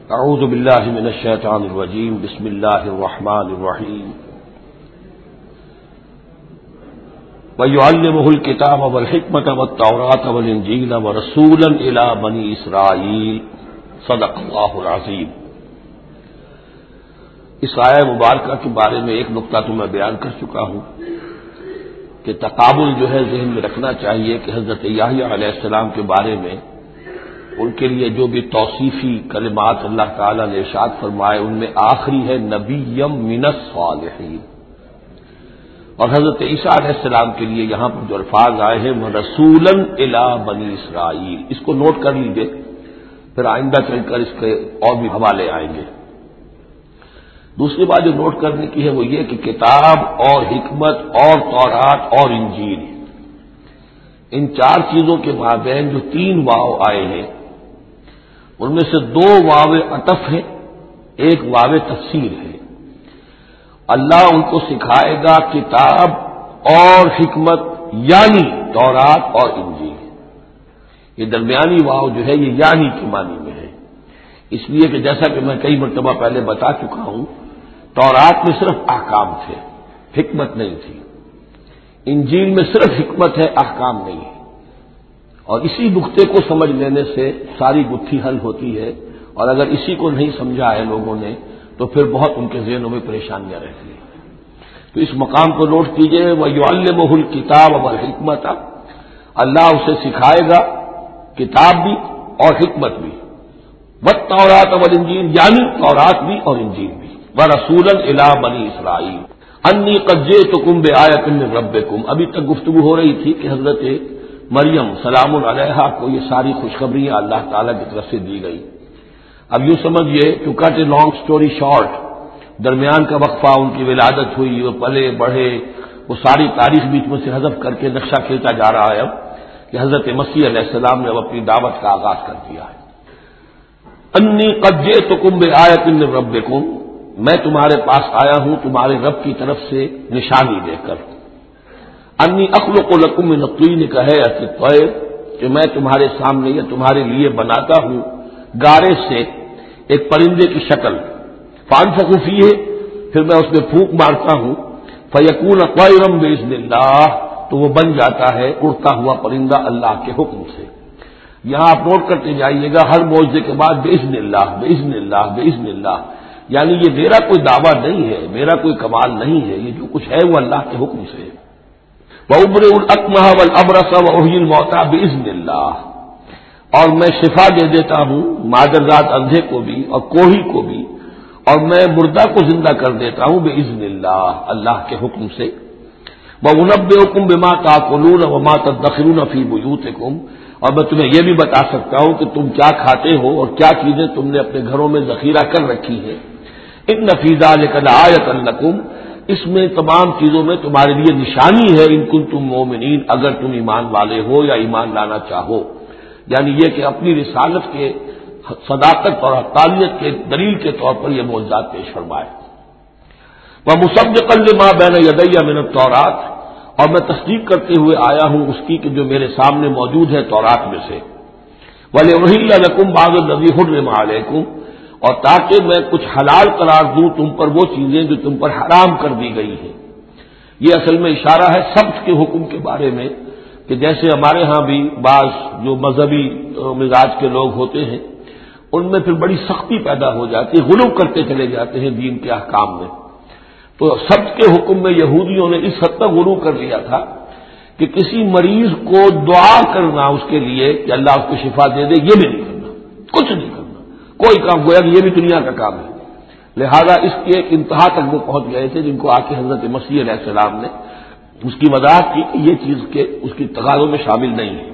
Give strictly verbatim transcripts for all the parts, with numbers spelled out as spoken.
اعوذ باللہ من الشیطان الرجیم بسم اللہ الرحمن الرحیم وَيُعَلِّمُهُ الْكِتَابَ وَالْحِکْمَةَ وَالتَّوْرَاةَ وَالْإِنْجِیلَ وَرَسُولًا إِلَىٰ بَنِی اسرائیل صدق اللہ العظیم۔ اس آیہ مبارکہ کے بارے میں ایک نقطہ تو میں بیان کر چکا ہوں کہ تقابل جو ہے ذہن میں رکھنا چاہیے کہ حضرت یحییٰ علیہ السلام کے بارے میں ان کے لیے جو بھی توصیفی کلمات اللہ تعالیٰ نے ارشاد فرمائے ان میں آخری ہے نبیم من الصالحین، اور حضرت عیسیٰ علیہ السلام کے لیے یہاں پر جو الفاظ آئے ہیں رسولاً الی بنی اسرائیل، اس کو نوٹ کر لیجیے، پھر آئندہ چل کر اس کے اور بھی حوالے آئیں گے۔ دوسری بات جو نوٹ کرنے کی ہے وہ یہ کہ کتاب اور حکمت اور تورات اور انجیل، ان چار چیزوں کے مابین جو تین واو آئے ہیں ان میں سے دو واو عطف ہیں، ایک واو تفسیر ہے۔ اللہ ان کو سکھائے گا کتاب اور حکمت، یعنی تورات اور انجیل۔ یہ درمیانی واو جو ہے یہ یعنی کی معنی میں ہے، اس لیے کہ جیسا کہ میں کئی مرتبہ پہلے بتا چکا ہوں، تورات میں صرف احکام تھے، حکمت نہیں تھی۔ انجیل میں صرف حکمت ہے، احکام نہیں ہے، اور اسی نقطے کو سمجھ لینے سے ساری گتھی حل ہوتی ہے، اور اگر اسی کو نہیں سمجھا ہے لوگوں نے تو پھر بہت ان کے ذہنوں میں پریشانیاں رہتی ہیں۔ تو اس مقام کو نوٹ کیجئے، وَيُعَلِّمُهُ الْكِتَابَ وَالْحِکْمَةَ، اللہ اسے سکھائے گا کتاب بھی اور حکمت بھی، وَالتَّوْرَاةَ وَالْإِنْجِیلَ، یعنی تورات بھی اور انجیل بھی، وَرَسُولًا إِلَىٰ بَنِی اسرائیل انی قد جئتکم بآیۃ من ربکم۔ ابھی تک گفتگو ہو رہی تھی کہ حضرت مریم سلام علیہا کو یہ ساری خوشخبریاں اللہ تعالیٰ کی طرف سے دی گئی۔ اب یوں سمجھیے، to cut a long story short, درمیان کا وقفہ، ان کی ولادت ہوئی، وہ پلے بڑھے، وہ ساری تاریخ بیچ میں سے حذف کر کے نقشہ کھینچا جا رہا ہے اب کہ حضرت مسیح علیہ السلام نے اب اپنی دعوت کا آغاز کر دیا ہے۔ انی قد جئتکم بآیۃ من ربکم، میں تمہارے پاس آیا ہوں تمہارے رب کی طرف سے نشانی دے کر۔ انی اخلق لکم من الطین کہیئۃ الطیر، کہ میں تمہارے سامنے یا تمہارے لیے بناتا ہوں گارے سے ایک پرندے کی شکل، فانفخ فیہ، پھر میں اس میں پھونک مارتا ہوں، فیکون طیرا باذن اللہ، تو وہ بن جاتا ہے اڑتا ہوا پرندہ اللہ کے حکم سے۔ یہاں آپ نوٹ کرتے جائیے گا، ہر معجزے کے بعد باذن اللہ باذن اللہ باذن اللہ، یعنی یہ میرا کوئی دعویٰ نہیں ہے، میرا کوئی کمال نہیں ہے، یہ جو کچھ ہے وہ اللہ کے حکم سے ہے۔ وَأُبْرِئُ الْأَكْمَحَ وَالْأَبْرَصَ وَأُحْيِي الْمَوْتَىٰ بِإِذْنِ اللَّهِ، اور میں شفا دے دیتا ہوں معذرات اندھے کو بھی اور کوڑھی کو بھی، اور میں مردہ کو زندہ کر دیتا ہوں بِإِذْنِ اللَّهِ، اللہ کے حکم سے۔ وَأُنَبِّئُكُم بِمَا تَأْكُلُونَ وَمَا تَدَّخِرُونَ فِي بُيُوتِكُمْ، اور میں تمہیں یہ بھی بتا سکتا ہوں کہ تم کیا کھاتے ہو اور کیا چیزیں تم نے اپنے گھروں میں ذخیرہ کر رکھی ہیں۔ ان فی ذلک لآیۃ لکم، اس میں تمام چیزوں میں تمہارے لیے نشانی ہے، ان کنتم مؤمنین، اگر تم ایمان والے ہو یا ایمان لانا چاہو، یعنی یہ کہ اپنی رسالت کے صداقت اور حقانیت کے دلیل کے طور پر یہ معجزات پیش فرمائے۔ وَمُصَدِّقًا لِمَا بَيْنَ يَدَيَّ مِنَ التَّوْرَاةِ، اور میں تصدیق کرتے ہوئے آیا ہوں اس کی کہ جو میرے سامنے موجود ہے تورات میں سے۔ وَلِأُحِلَّ لَكُم بَعْضَ الَّذِي حُرِّمَ عَلَيْكُمْ، اور تاکہ میں کچھ حلال قرار دوں تم پر وہ چیزیں جو تم پر حرام کر دی گئی ہیں۔ یہ اصل میں اشارہ ہے سبت کے حکم کے بارے میں، کہ جیسے ہمارے ہاں بھی بعض جو مذہبی مزاج کے لوگ ہوتے ہیں ان میں پھر بڑی سختی پیدا ہو جاتی ہے، غلو کرتے چلے جاتے ہیں دین کے احکام میں۔ تو سبت کے حکم میں یہودیوں نے اس حد تک غلو کر لیا تھا کہ کسی مریض کو دعا کرنا اس کے لیے کہ اللہ اس کو شفا دے دے، یہ بھی نہیں کرنا، کچھ نہیں کرنا، کوئی کام، گویا کہ یہ بھی دنیا کا کام ہے۔ لہذا اس کی ایک انتہا تک وہ پہنچ گئے تھے جن کو آ کے حضرت مسیح علیہ السلام نے اس کی وضاحت کی کہ یہ چیز کے اس کی تقاضوں میں شامل نہیں ہے۔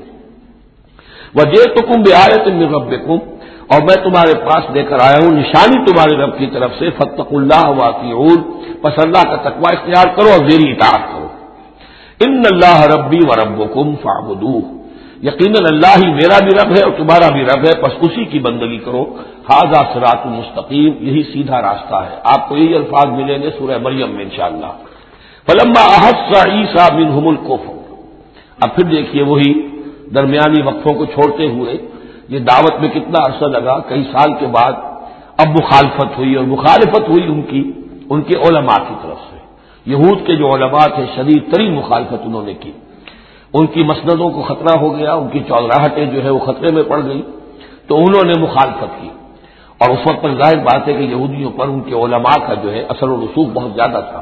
وَجِئْتُكُم بِآیَةٍ مِّن رَّبِّكُمْ، اور میں تمہارے پاس لے کر آیا ہوں نشانی تمہارے رب کی طرف سے، فَاتَّقُوا اللَّهَ وَأَطِیعُونِ، پس اللہ کا تقوی اختیار کرو اور میری اطاعت کرو۔ اِنَّ اللَّهَ رَبِّی وَرَبُّکُمْ فَاعْبُدُوهُ، یقیناً اللہ ہی میرا بھی رب ہے اور تمہارا بھی رب ہے، پس اسی کی بندگی کرو۔ ھذا صراط مستقیم، یہی سیدھا راستہ ہے۔ آپ کو یہی الفاظ ملیں گے سورہ مریم میں انشاءاللہ۔ فلما احس عیسیٰ منہم الکفر، اب پھر دیکھیے وہی درمیانی وقفوں کو چھوڑتے ہوئے یہ دعوت میں کتنا عرصہ لگا، کئی سال کے بعد اب مخالفت ہوئی، اور مخالفت ہوئی ان کی ان کے علماء کی طرف سے. یہود کے جو علماء تھے شدید ترین مخالفت انہوں نے کی. ان کی مسندوں کو خطرہ ہو گیا، ان کی چودراہٹیں جو ہے وہ خطرے میں پڑ گئی، تو انہوں نے مخالفت کی. اور اس وقت پر ظاہر بات ہے کہ یہودیوں پر ان کے علماء کا جو ہے اثر و رسوخ بہت زیادہ تھا.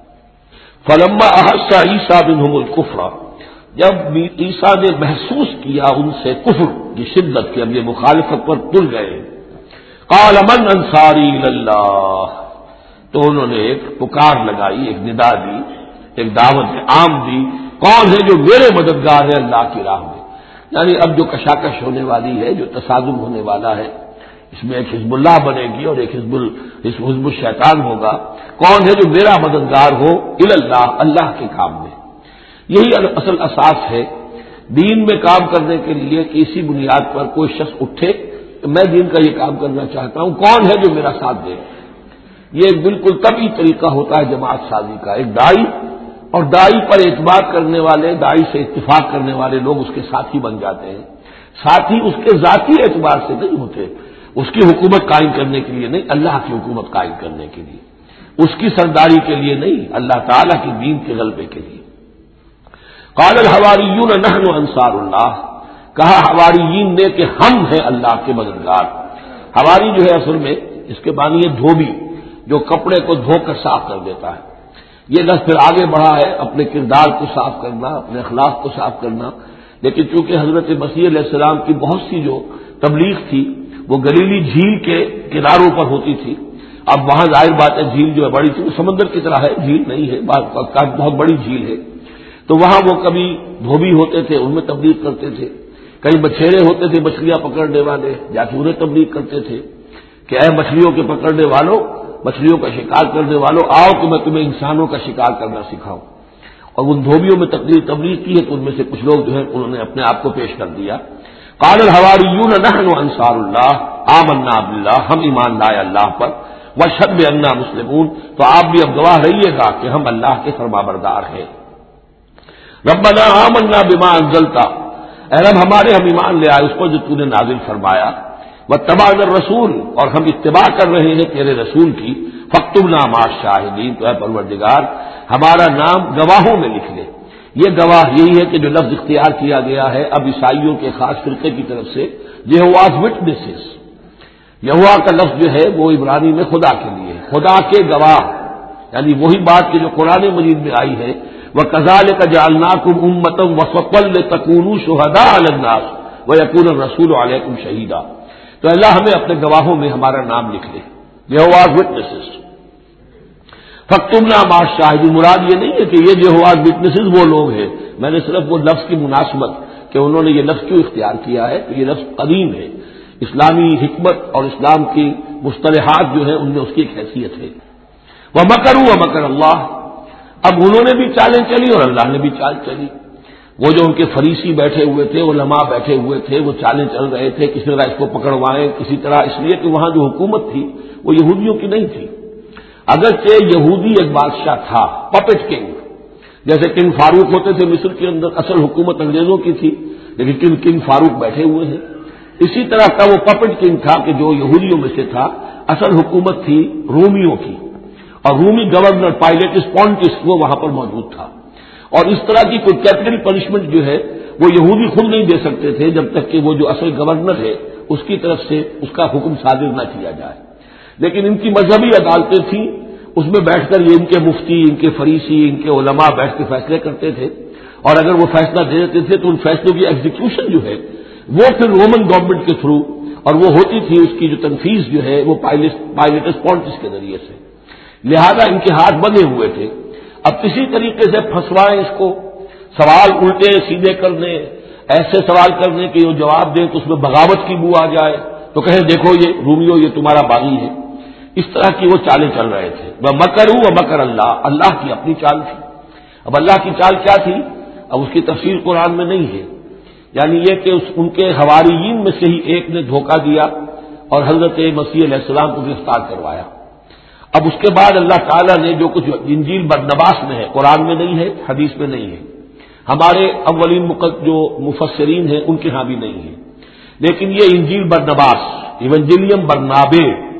فلما احس عیسیٰ منہم الکفر، جب عیسیٰ نے محسوس کیا ان سے کفر کی شدت کی، اب یہ مخالفت پر تل گئے، قال من انصاری اللہ، تو انہوں نے ایک پکار لگائی، ایک ندا دی، ایک دعوت عام دی، کون ہے جو میرے مددگار ہے اللہ کی راہ میں. یعنی اب جو کشاکش ہونے والی ہے، جو تصادم ہونے والا ہے، اس میں ایک حزب اللہ بنے گی اور ایک حزب حزب الشیطان ہوگا. کون ہے جو میرا مددگار ہو اللہ، اللہ کے کام میں. یہی اصل اساس ہے دین میں کام کرنے کے لیے کہ اسی بنیاد پر کوئی شخص اٹھے کہ میں دین کا یہ کام کرنا چاہتا ہوں، کون ہے جو میرا ساتھ دے. یہ ایک بالکل طبعی طریقہ ہوتا ہے جماعت سازی کا. ایک دائی اور دائی پر اعتماد کرنے والے، دائی سے اتفاق کرنے والے لوگ اس کے ساتھی بن جاتے ہیں. ساتھی اس کے ذاتی اعتبار سے نہیں ہوتے، اس کی حکومت قائم کرنے کے لیے نہیں، اللہ کی حکومت قائم کرنے کے لیے، اس کی سرداری کے لیے نہیں، اللہ تعالیٰ کی دین کے غلبے کے لیے. قال الحواریون نحن انصار اللہ، کہا حواریین نے کہ ہم ہیں اللہ کے مددگار. حواری جو ہے اصل میں اس کے معنی ہے دھوبی، جو کپڑے کو دھو کر صاف کر دیتا ہے. یہ لفظ پھر آگے بڑھا ہے اپنے کردار کو صاف کرنا، اپنے اخلاق کو صاف کرنا. لیکن چونکہ حضرت مسیح علیہ السلام کی بہت سی جو تبلیغ تھی وہ گلیلی جھیل کے کناروں پر ہوتی تھی. اب وہاں ظاہر بات ہے جھیل جو ہے بڑی تھی، وہ سمندر کی طرح ہے، جھیل نہیں ہے، بہت بڑی جھیل ہے. تو وہاں وہ کبھی دھوبی ہوتے تھے، ان میں تبلیغ کرتے تھے. کئی بچھیرے ہوتے تھے مچھلیاں پکڑنے والے، جا کے انہیں تبلیغ کرتے تھے کہ اے مچھلیوں کے پکڑنے والوں، مچھلیوں کا شکار کرنے والوں، آؤ کہ میں تمہیں انسانوں کا شکار کرنا سکھاؤں. اور ان دھوبیوں میں تبلیغ تبلیغ کی ہے تو ان میں سے کچھ لوگ جو ہے انہوں نے اپنے آپ کو پیش کر دیا. قال الحواریون نحن انصار اللہ آمنا باللہ، ہم ایمان لائے اللہ پر، واشہد بأننا مسلمون، تو آپ بھی اب گواہ رہیے گا کہ ہم اللہ کے فرمانبردار ہیں. ربنا آمنا بما انزلتا، اے رب ہمارے ہم ایمان لے آئے اس پر جو تو نے نازل فرمایا. واتبعنا الرسول، اور ہم اتباع کر رہے ہیں تیرے رسول کی. فاکتبنا مع الشاہدین، تو اے پروردگار ہمارا نام گواہوں میں لکھ لے. یہ گواہ یہی ہے کہ جو لفظ اختیار کیا گیا ہے اب عیسائیوں کے خاص فرقے کی طرف سے، یہواز وٹنسز. یہوا کا لفظ جو ہے وہ عبرانی میں خدا کے لیے، خدا کے گواہ، یعنی وہی بات کہ جو قرآن مجید میں آئی ہے وَكَذَلِكَ جَعَلْنَاكُمْ أُمَّةً وَسَطًا لِتَكُونُوا شُهَدَاءَ عَلَى النَّاسِ وَيَكُونَ الرَّسُولُ عَلَيْكُمْ شَهِيدًا. تو اللہ ہمیں اپنے گواہوں میں ہمارا نام لکھ لے. یہواز وٹنسز. فاکتبنا مع الشاہدین، مراد یہ نہیں ہے کہ یہ یہواز وٹنسز وہ لوگ ہیں. میں نے صرف وہ لفظ کی مناسبت کہ انہوں نے یہ لفظ کیوں اختیار کیا ہے تو یہ لفظ قدیم ہے، اسلامی حکمت اور اسلام کی مصطلحات جو ہے ان میں اس کی ایک حیثیت ہے. وَمَكَرُوا وَمَكَرَ اللَّهُ، اب انہوں نے بھی چالیں چلی اور اللہ نے بھی چال چلی. وہ جو ان کے فریسی بیٹھے ہوئے تھے، علماء بیٹھے ہوئے تھے، وہ چالیں چل رہے تھے کسی طرح اس کو پکڑوائیں کسی طرح، اس لیے کہ وہاں جو حکومت تھی وہ یہودیوں کی نہیں تھی. اگرچہ یہودی ایک بادشاہ تھا، پپٹ کنگ، جیسے کنگ فاروق ہوتے تھے مصر کے اندر، اصل حکومت انگریزوں کی تھی لیکن کنگ کنگ فاروق بیٹھے ہوئے ہیں. اسی طرح کا وہ پپٹ کنگ تھا کہ جو یہودیوں میں سے تھا، اصل حکومت تھی رومیوں کی، اور رومی گورنر پائلیٹس پونٹس وہ وہاں پر موجود تھا. اور اس طرح کی کوئی کیپٹل پنشمنٹ جو ہے وہ یہودی خود نہیں دے سکتے تھے جب تک کہ وہ جو اصل گورنر ہے اس کی طرف سے اس کا حکم صادر نہ کیا جائے. لیکن ان کی مذہبی عدالتیں تھیں، اس میں بیٹھ کر یہ ان کے مفتی، ان کے فریسی، ان کے علماء بیٹھ کے فیصلے کرتے تھے، اور اگر وہ فیصلہ دے دیتے تھے تو ان فیصلوں کی ایگزیکیوشن جو ہے وہ پھر رومن گورنمنٹ کے تھرو، اور وہ ہوتی تھی اس کی جو تنفیذ جو ہے وہ پائلیٹس پونٹس کے ذریعے سے. لہذا ان کے ہاتھ بندھے ہوئے تھے. اب کسی طریقے سے پھنسوائیں اس کو، سوال الٹے سیدھے کرنے، ایسے سوال کرنے کہ وہ جواب دیں تو اس میں بغاوت کی بو آ جائے تو کہیں دیکھو یہ رومیو یہ تمہارا باغی ہے. اس طرح کی وہ چالیں چل رہے تھے. وہ مکروا و مکر اللہ، اللہ کی اپنی چال تھی. اب اللہ کی چال کیا تھی اب اس کی تفسیر قرآن میں نہیں ہے. یعنی یہ کہ اس ان کے حواریین میں سے ہی ایک نے دھوکہ دیا اور حضرت مسیح علیہ السلام کو گرفتار کروایا. اب اس کے بعد اللہ تعالیٰ نے جو کچھ انجیل برنباس میں ہے، قرآن میں نہیں ہے، حدیث میں نہیں ہے، ہمارے اولین جو مفسرین ہیں ان کے ہاں بھی نہیں ہے، لیکن یہ انجیل برنباس، ایونجیلیم برنابے،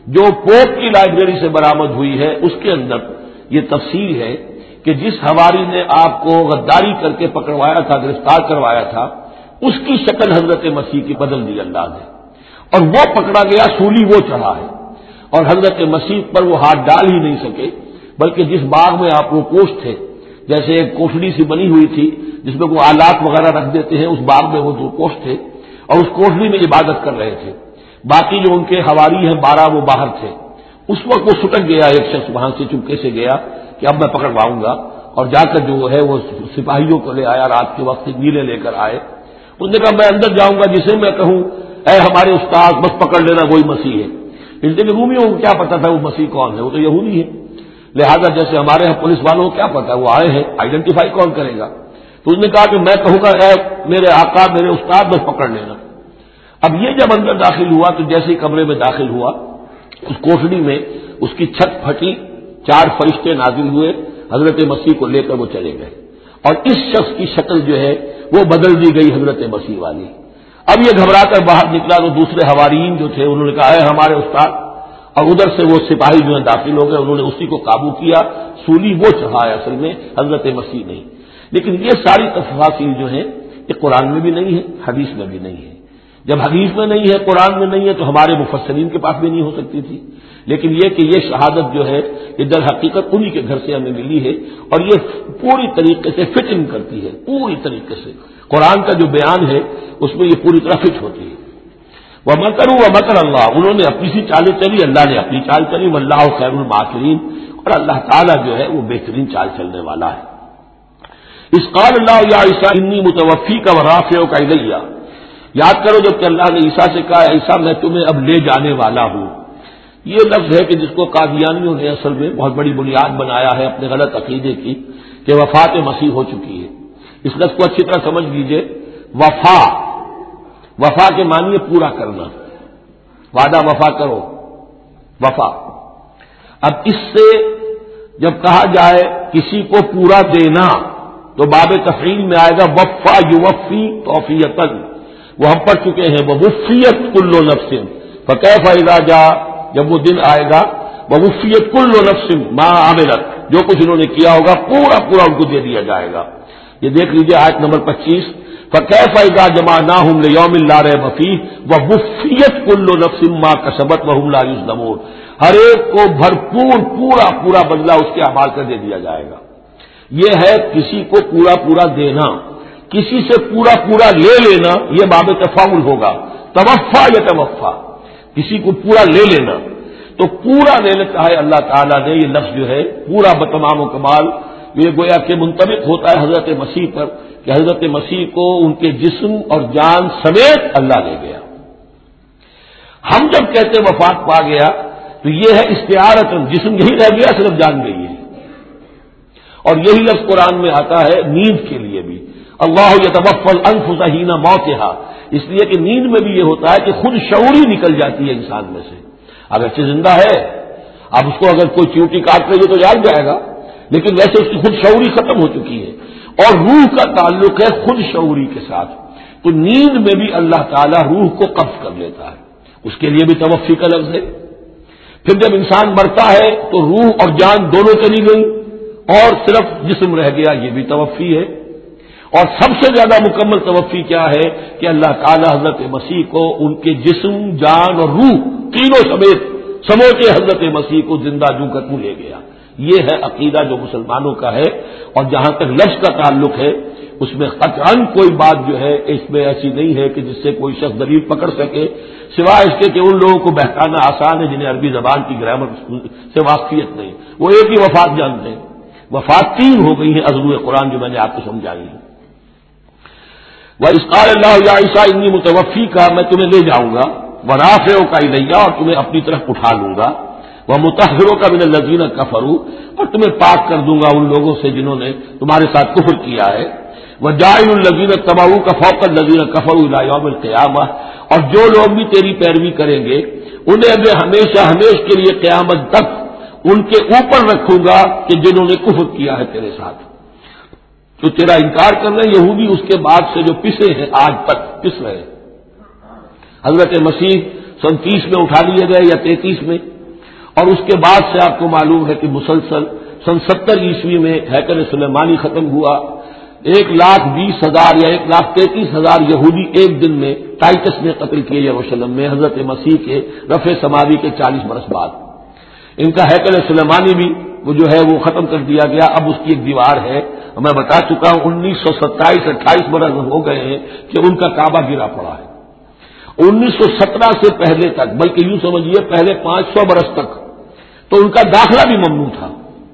جو پوپ کی لائبریری سے برآمد ہوئی ہے اس کے اندر یہ تفصیل ہے کہ جس حواری نے آپ کو غداری کر کے پکڑوایا تھا، گرفتار کروایا تھا، اس کی شکل حضرت مسیح کی بدل دی اللہ نے، اور وہ پکڑا گیا، سولی وہ چڑھا ہے، اور حضرت مسیح پر وہ ہاتھ ڈال ہی نہیں سکے، بلکہ جس باغ میں آپ وہ کوش تھے، جیسے ایک کوٹڑی سی بنی ہوئی تھی جس میں وہ آلات وغیرہ رکھ دیتے ہیں، اس باغ میں وہ دو کوش تھے اور اس کوٹڑی میں عبادت کر رہے تھے، باقی جو ان کے حواری ہیں بارہ وہ باہر تھے۔ اس وقت وہ سٹک گیا، ایک شخص وہاں سے چپکے سے گیا کہ اب میں پکڑواؤں گا، اور جا کر جو ہے وہ سپاہیوں کو لے آیا، رات کے وقت نیلے لے کر آئے، اس نے کہا میں اندر جاؤں گا، جسے میں کہوں اے ہمارے استاد بس پکڑ لینا وہی مسیح ہے۔ اس دن رومیوں کو کیا پتا تھا وہ مسیح کون ہے، وہ تو یہودی ہے، لہذا جیسے ہمارے یہاں پولیس والوں کو کیا پتا وہ آئے ہیں، آئیڈینٹیفائی کون کرے گا؟ تو اس نے کہا کہ میں کہوں گا اے میرے آقا میرے استاد بس پکڑ لینا۔ اب یہ جب اندر داخل ہوا تو جیسے ہی کمرے میں داخل ہوا، اس کوٹڑی میں اس کی چھت پھٹی، چار فرشتے نازل ہوئے، حضرت مسیح کو لے کر وہ چلے گئے، اور اس شخص کی شکل جو ہے وہ بدل دی گئی حضرت مسیح والی۔ اب یہ گھبرا کر باہر نکلا تو دوسرے حواریین جو تھے انہوں نے کہا ہے ہمارے استاد، اور ادھر سے وہ سپاہی جو ہیں داخل ہو گئے، انہوں نے اسی کو قابو کیا، سولی وہ چڑھایا اصل میں حضرت مسیح نہیں۔ لیکن یہ ساری تفاصیل جو ہیں یہ قرآن میں بھی نہیں ہے، حدیث میں بھی نہیں ہے۔ جب حدیث میں نہیں ہے، قرآن میں نہیں ہے، تو ہمارے مفسرین کے پاس بھی نہیں ہو سکتی تھی۔ لیکن یہ کہ یہ شہادت جو ہے یہ در حقیقت انہی کے گھر سے ہمیں ملی ہے، اور یہ پوری طریقے سے فٹ ان کرتی ہے، پوری طریقے سے قرآن کا جو بیان ہے اس میں یہ پوری طرح فٹ ہوتی ہے۔ وہ مکروا و مکر اللہ، انہوں نے اپنی سی چالیں چلی، اللہ نے اپنی چال چلی، واللہ خیر الماکرین، اور اللہ تعالیٰ جو ہے وہ بہترین چال چلنے والا ہے۔ اس قال اللہ یا عیسیٰ انی متوفیک و رافعک الیہ، یاد کرو جب کہ اللہ نے عیسیٰ سے کہا عیسیٰ میں تمہیں اب لے جانے والا ہوں، یہ لفظ ہے کہ جس کو قادیانیوں نے اصل میں بہت بڑی بنیاد بنایا ہے اپنے غلط عقیدے کی کہ وفات مسیح ہو چکی ہے۔ اس لفظ کو اچھی طرح سمجھ لیجئے، وفا، وفا کے معنی پورا کرنا، وعدہ وفا کرو، وفا۔ اب اس سے جب کہا جائے کسی کو پورا دینا تو باب تفعیل میں آئے گا وفا یوفی توفیتن، وہ ہم پڑھ چکے ہیں، وہ وفیت کل نفس فکیف اذا جاء، جب وہ دن آئے گا وہ وفیت کل نفس ما عملت، جو کچھ انہوں نے کیا ہوگا پورا پورا ان کو دے دیا جائے گا۔ یہ دیکھ لیجیے آیت نمبر پچیس، فکیف اذا جمعناہم لیوم لا ریب فیہ ووفیت کل نفس ما کسبت وہم لا یظلمون، ہر ایک کو بھرپور پورا پورا بدلہ اس کے اعمال کا دے دیا جائے گا۔ یہ ہے کسی کو پورا پورا دینا، کسی سے پورا پورا لے لینا یہ باب تفاعل ہوگا، توفا یا توفا، کسی کو پورا لے لینا، تو پورا لے لیتا ہے اللہ تعالیٰ نے، یہ لفظ جو ہے پورا بتمام و کمال، یہ گویا کہ منطبق ہوتا ہے حضرت مسیح پر کہ حضرت مسیح کو ان کے جسم اور جان سمیت اللہ لے گیا۔ ہم جب کہتے وفات پا گیا تو یہ ہے استعارت، جسم یہی رہ گیا صرف جان گئی ہے، اور یہی لفظ قرآن میں آتا ہے نیند کے لیے بھی، اللہ یتوفی الانفس حین موتہا، اس لیے کہ نیند میں بھی یہ ہوتا ہے کہ خود شعوری نکل جاتی ہے انسان میں سے، اگرچہ زندہ ہے، اب اس کو اگر کوئی چیوٹی کاٹ لے گی تو جاگ جائے گا، لیکن ویسے اس کی خود شعوری ختم ہو چکی ہے، اور روح کا تعلق ہے خود شعوری کے ساتھ، تو نیند میں بھی اللہ تعالیٰ روح کو قبض کر لیتا ہے، اس کے لیے بھی توفی کا لفظ ہے۔ پھر جب انسان مرتا ہے تو روح اور جان دونوں چلی گئی اور صرف جسم رہ گیا، یہ بھی توفی ہے۔ اور سب سے زیادہ مکمل توفی کیا ہے کہ اللہ تعالیٰ حضرت مسیح کو ان کے جسم، جان اور روح تینوں سمیت سموچے حضرت مسیح کو زندہ جو کر لے گیا۔ یہ ہے عقیدہ جو مسلمانوں کا ہے، اور جہاں تک لفظ کا تعلق ہے اس میں قطعاً کوئی بات جو ہے اس میں ایسی نہیں ہے کہ جس سے کوئی شخص دلیل پکڑ سکے، سوائے اس کے کہ ان لوگوں کو بہکانا آسان ہے جنہیں عربی زبان کی گرامر سے واقفیت نہیں، وہ ایک ہی وفات جانتے ہیں۔ وفات تین ہو گئی ہیں ازلو قرآن جو میں نے آپ کو سمجھائی ہے۔ وَإِذْ قَالَ اللَّهُ يَا عِيسَىٰ إِنِّي مُتَوَفِّيكَ، میں تمہیں لے جاؤں گا، وَرَافِعُكَ إِلَيَّ، اور تمہیں اپنی طرف اٹھا لوں گا، وَمُطَهِّرُكَ مِنَ الَّذِينَ كَفَرُوا، اور تمہیں پاک کر دوں گا ان لوگوں سے جنہوں نے تمہارے ساتھ کفر کیا ہے، وَجَاعِلُ الَّذِينَ اتَّبَعُوكَ فَوْقَ الَّذِينَ كَفَرُوا إِلَىٰ يَوْمِ الْقِيَامَةِ، اور جو لوگ بھی تیری پیروی کریں گے انہیں میں ہمیشہ ہمیش کے لیے قیامت تک ان کے اوپر رکھوں گا کہ جنہوں نے کفر کیا ہے تیرے ساتھ، جو تیرا انکار کر رہے ہیں یہودی، اس کے بعد سے جو پسے ہیں آج تک پس رہے ہیں۔ حضرت مسیح سن تیس میں اٹھا لیے گئے یا تینتیس میں، اور اس کے بعد سے آپ کو معلوم ہے کہ مسلسل سن ستر عیسوی میں ہیکل سلیمانی ختم ہوا. ایک لاکھ بیس ہزار یا ایک لاکھ تینتیس ہزار یہودی ایک دن میں ٹائٹس نے قتل کیے یروشلم میں حضرت مسیح کے رفع سماوی کے چالیس برس بعد. ان کا ہیکل سلیمانی بھی وہ جو ہے وہ ختم کر دیا گیا. اب اس کی ایک دیوار ہے, میں بتا چکا ہوں انیس سو ستائیس اٹھائیس برس ہو گئے ہیں کہ ان کا کعبہ گرا پڑا ہے. انیس سو سترہ سے پہلے تک, بلکہ یوں سمجھیے پہلے پانچ سو برس تک تو ان کا داخلہ بھی ممنوع تھا.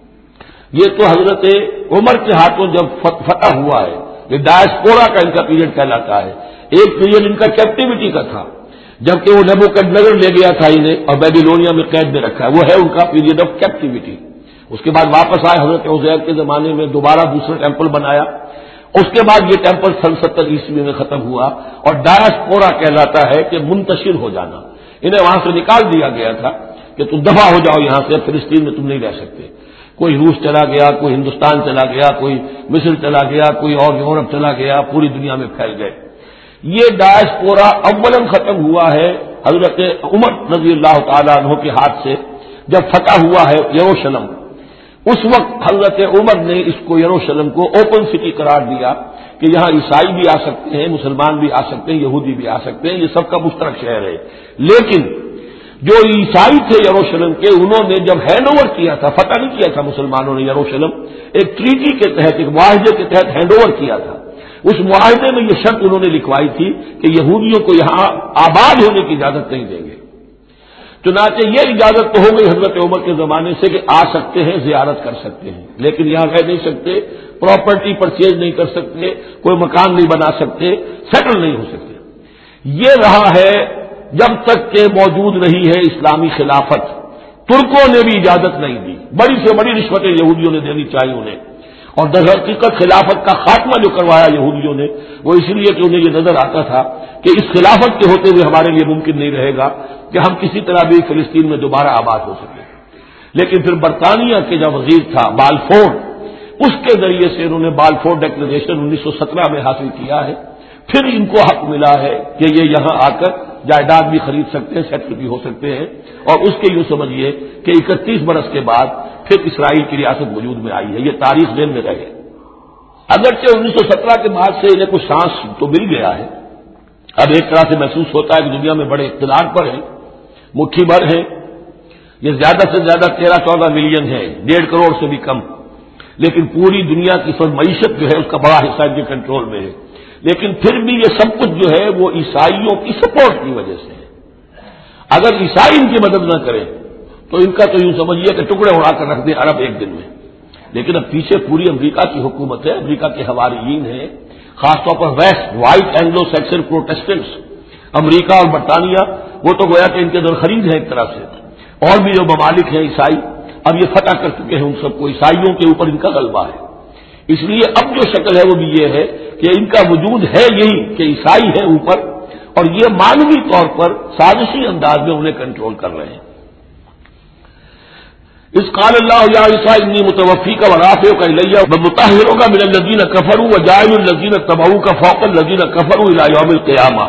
یہ تو حضرت عمر کے ہاتھوں جب فتح ہوا ہے, یہ ڈائسپورا کا ان کا پیریڈ کہلاتا ہے. ایک پیریڈ ان کا کیپٹیوٹی کا تھا جبکہ وہ نیبوکڈنیزر لے گیا تھا انہیں اور بیبیلونیا میں قید میں رکھا ہے, وہ ہے ان کا پیریڈ آف کیپٹیوٹی. اس کے بعد واپس آئے حضرت عزیر کے زمانے میں, دوبارہ دوسرا ٹیمپل بنایا. اس کے بعد یہ ٹیمپل سن ستر عیسوی میں ختم ہوا اور ڈائسپورا کہلاتا ہے کہ منتشر ہو جانا. انہیں وہاں سے نکال دیا گیا تھا کہ تم دفاع ہو جاؤ یہاں سے, فلسطین میں تم نہیں رہ سکتے. کوئی روس چلا گیا, کوئی ہندوستان چلا گیا, کوئی مصر چلا گیا, کوئی اور یورپ چلا گیا, پوری دنیا میں پھیل گئے. یہ ڈائسپورا اولاً ختم ہوا ہے حضرت عمر رضی اللہ تعالیٰ عنہ کے ہاتھ سے. جب فتح ہوا ہے یروشلم, اس وقت حضرت عمر نے اس کو یروشلم کو اوپن سٹی قرار دیا کہ یہاں عیسائی بھی آ سکتے ہیں, مسلمان بھی آ سکتے ہیں, یہودی بھی آ سکتے ہیں, یہ سب کا مشترک شہر ہے. لیکن جو عیسائی تھے یروشلم کے, انہوں نے جب ہینڈ اوور کیا تھا, فتح نہیں کیا تھا مسلمانوں نے یروشلم, ایک ٹریٹی کے تحت, ایک معاہدے کے تحت ہینڈ اوور کیا تھا. اس معاہدے میں یہ شرط انہوں نے لکھوائی تھی کہ یہودیوں کو یہاں آباد ہونے کی اجازت نہیں دیں گے. چنانچہ یہ اجازت تو ہو گئی حضرت عمر کے زمانے سے کہ آ سکتے ہیں, زیارت کر سکتے ہیں, لیکن یہاں رہ نہیں سکتے, پراپرٹی پرچیز نہیں کر سکتے, کوئی مکان نہیں بنا سکتے, سیٹل نہیں ہو سکتے. یہ رہا ہے جب تک کہ موجود رہی ہے اسلامی خلافت. ترکوں نے بھی اجازت نہیں دی, بڑی سے بڑی رشوتیں یہودیوں نے دینی چاہیے انہیں, اور در حقیقت خلافت کا خاتمہ جو کروایا یہودیوں نے وہ اس لیے کہ انہیں یہ نظر آتا تھا کہ اس خلافت کے ہوتے ہوئے ہمارے لیے ممکن نہیں رہے گا کہ ہم کسی طرح بھی فلسطین میں دوبارہ آباد ہو سکیں. لیکن پھر برطانیہ کے جو وزیر تھا بالفور, اس کے ذریعے سے انہوں نے بالفور ڈیکلریشن انیس سو سترہ میں حاصل کیا ہے. پھر ان کو حق ملا ہے کہ یہ یہاں آ کر جائیداد بھی خرید سکتے ہیں, سیٹل بھی ہو سکتے ہیں. اور اس کے یوں سمجھیے کہ اکتیس برس کے بعد پھر اسرائیل کی ریاست وجود میں آئی ہے. یہ تاریخ ذہن میں رہے. اگرچہ انیس سو سترہ کے بعد سے انہیں کچھ سانس تو مل گیا ہے, اب ایک طرح سے محسوس ہوتا ہے کہ دنیا میں بڑے اقتدار پر ہیں, مٹھی بھر ہیں. یہ زیادہ سے زیادہ تیرہ چودہ ملین ہے, ڈیڑھ کروڑ سے بھی کم. لیکن پوری دنیا کی سب معیشت جو ہے اس کا بڑا حصہ ان کے کنٹرول میں ہے. لیکن پھر بھی یہ سب کچھ جو ہے وہ عیسائیوں کی سپورٹ کی وجہ سے ہے. اگر عیسائی ان کی مدد نہ کریں تو ان کا تو یوں سمجھیے کہ ٹکڑے اڑا کر رکھ دیں عرب ایک دن میں. لیکن اب پیچھے پوری امریکہ کی حکومت ہے, امریکہ کے حواریین ہیں, خاص طور پر west white Anglo Saxon Protestants, امریکہ اور برطانیہ, وہ تو گویا کہ ان کے در خرید ہے ایک طرح سے. اور بھی جو ممالک ہیں عیسائی, اب یہ فتح کر چکے ہیں ان سب کو, عیسائیوں کے اوپر ان کا غلبہ ہے. اس لیے اب جو شکل ہے وہ بھی یہ ہے کہ ان کا وجود ہے یہی کہ عیسائی ہے اوپر, اور یہ مانوی طور پر سازشی انداز میں انہیں کنٹرول کر رہے ہیں. اس قال اللہ یا عیسیٰ انی متوفیک ورافعک الی ومطہرک من الذین کفروا وجاعل الذین اتبعوک فوق الذین کفروا الی یوم القیامہ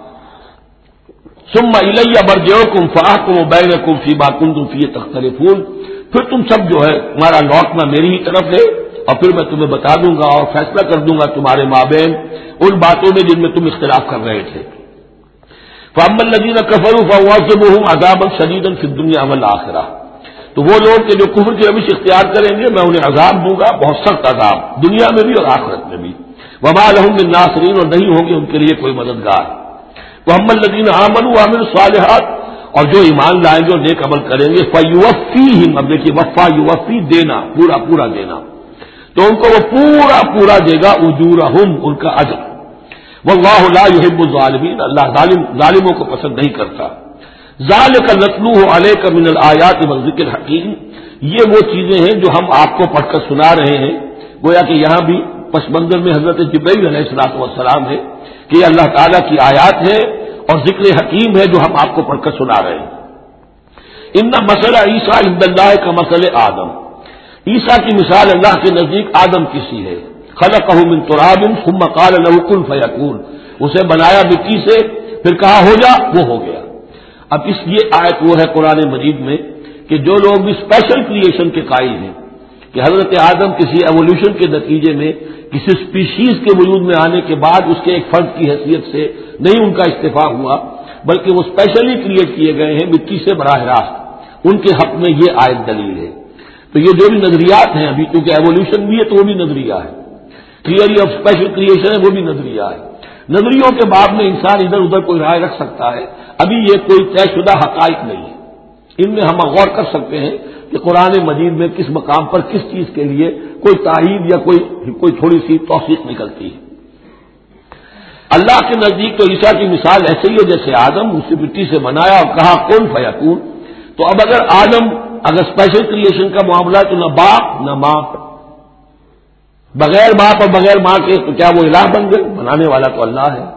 ثم الی مرجعکم فاحکم بینکم فیما کنتم فیہ تختلفون. پھر تم سب جو ہے تمہارا لوٹنا میری ہی طرف ہے, اور پھر میں تمہیں بتا دوں گا اور فیصلہ کر دوں گا تمہارے مابین ان باتوں میں جن میں تم اختلاف کر رہے تھے. فاما الذین کفروا فاعذبهم عذابا شدیدا فی الدنیا والآخرہ. تو وہ لوگ کہ جو کفر کی روش اختیار کریں گے میں انہیں عذاب دوں گا, بہت سخت عذاب, دنیا میں بھی اور آخرت میں بھی. وما لهم من ناصرین, اور نہیں ہوں گے ان کے لیے کوئی مددگار. واما الذین آمنوا وعملوا الصالحات, اور جو ایمان لائیں گے اور نیک عمل کریں گے, فیوفیہم, اب دیکھیے وفا یوفی دینا, پورا پورا دینا, تو ان کو وہ پورا پورا دے گا, اجورہم, ان کا اجر. واللہ لا یحب الظالمین, اللہ ظالم ظالموں کو پسند نہیں کرتا. ذالک نتلوہ علیک من الآیات والذکر الحکیم, یہ وہ چیزیں ہیں جو ہم آپ کو پڑھ کر سنا رہے ہیں. گویا کہ یہاں بھی پس منظر میں حضرت جبرائیل علیہ الصلوۃ والسلام ہے کہ یہ اللہ تعالیٰ کی آیات ہے اور ذکر حکیم ہے جو ہم آپ کو پڑھ کر سنا رہے ہیں. ان مسئلہ عیسیٰ عند اللہ کا مسئلہ آدم, عیسیٰ کی مثال اللہ کے نزدیک آدم کی سی ہے. خلقہ من تراب ثم قال له کن فیکون, اسے بنایا مٹی سے پھر کہا ہو جا, وہ ہو گیا. اب اس یہ آیت وہ ہے قرآن مجید میں کہ جو لوگ بھی اسپیشل کریشن کے قائل ہیں کہ حضرت آدم کسی ایوولوشن کے نتیجے میں کسی اسپیشیز کے وجود میں آنے کے بعد اس کے ایک فرد کی حیثیت سے نہیں ان کا استعفیٰ ہوا بلکہ وہ اسپیشلی کریٹ کیے گئے ہیں مٹی سے براہ راست، ان کے حق میں یہ آیت دلیل ہے۔ تو یہ جو بھی نظریات ہیں ابھی، کیونکہ ایوولوشن بھی ہے تو وہ بھی نظریہ ہے، تھیوری آف اسپیشل کریشن ہے وہ بھی نظریہ ہے۔ نظریوں کے باب میں انسان ادھر ادھر کوئی رائے رکھ سکتا ہے، ابھی یہ کوئی طے شدہ حقائق نہیں ہے۔ ان میں ہم غور کر سکتے ہیں کہ قرآن مجید میں کس مقام پر کس چیز کے لیے کوئی تائید یا کوئی کوئی تھوڑی سی توثیق نکلتی ہے۔ اللہ کے نزدیک تو عیسیٰ کی مثال ایسے ہی ہے جیسے آدم اسی مٹی سے بنایا اور کہا کون فیکون۔ تو اب اگر آدم اگر اسپیشل کریشن کا معاملہ ہے تو نہ باپ نہ ماں، بغیر باپ اور بغیر ماں کے تو کیا وہ الہ بن گئے؟ بنانے والا تو اللہ ہے۔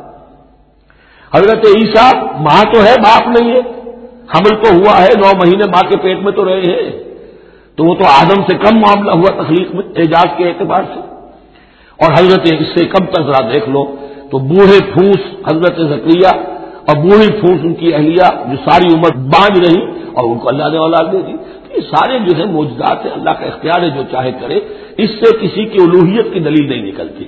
حضرت عیسیٰ ماں تو ہے باپ نہیں ہے، حمل تو ہوا ہے، نو مہینے ماں کے پیٹ میں تو رہے ہیں، تو وہ تو آدم سے کم معاملہ ہوا تخلیق میں اعجاز کے اعتبار سے۔ اور حضرت اس سے کم تک ذرا دیکھ لو تو بوڑھے پھوس حضرت زکریا اور بوڑھی پھوس ان کی اہلیہ جو ساری عمر بانج رہی اور ان کو اللہ نے اولاد دے دی، یہ سارے جو ہے معجزات ہیں، اللہ کا اختیار ہے جو چاہے کرے، اس سے کسی کی الوہیت کی دلیل نہیں نکلتی۔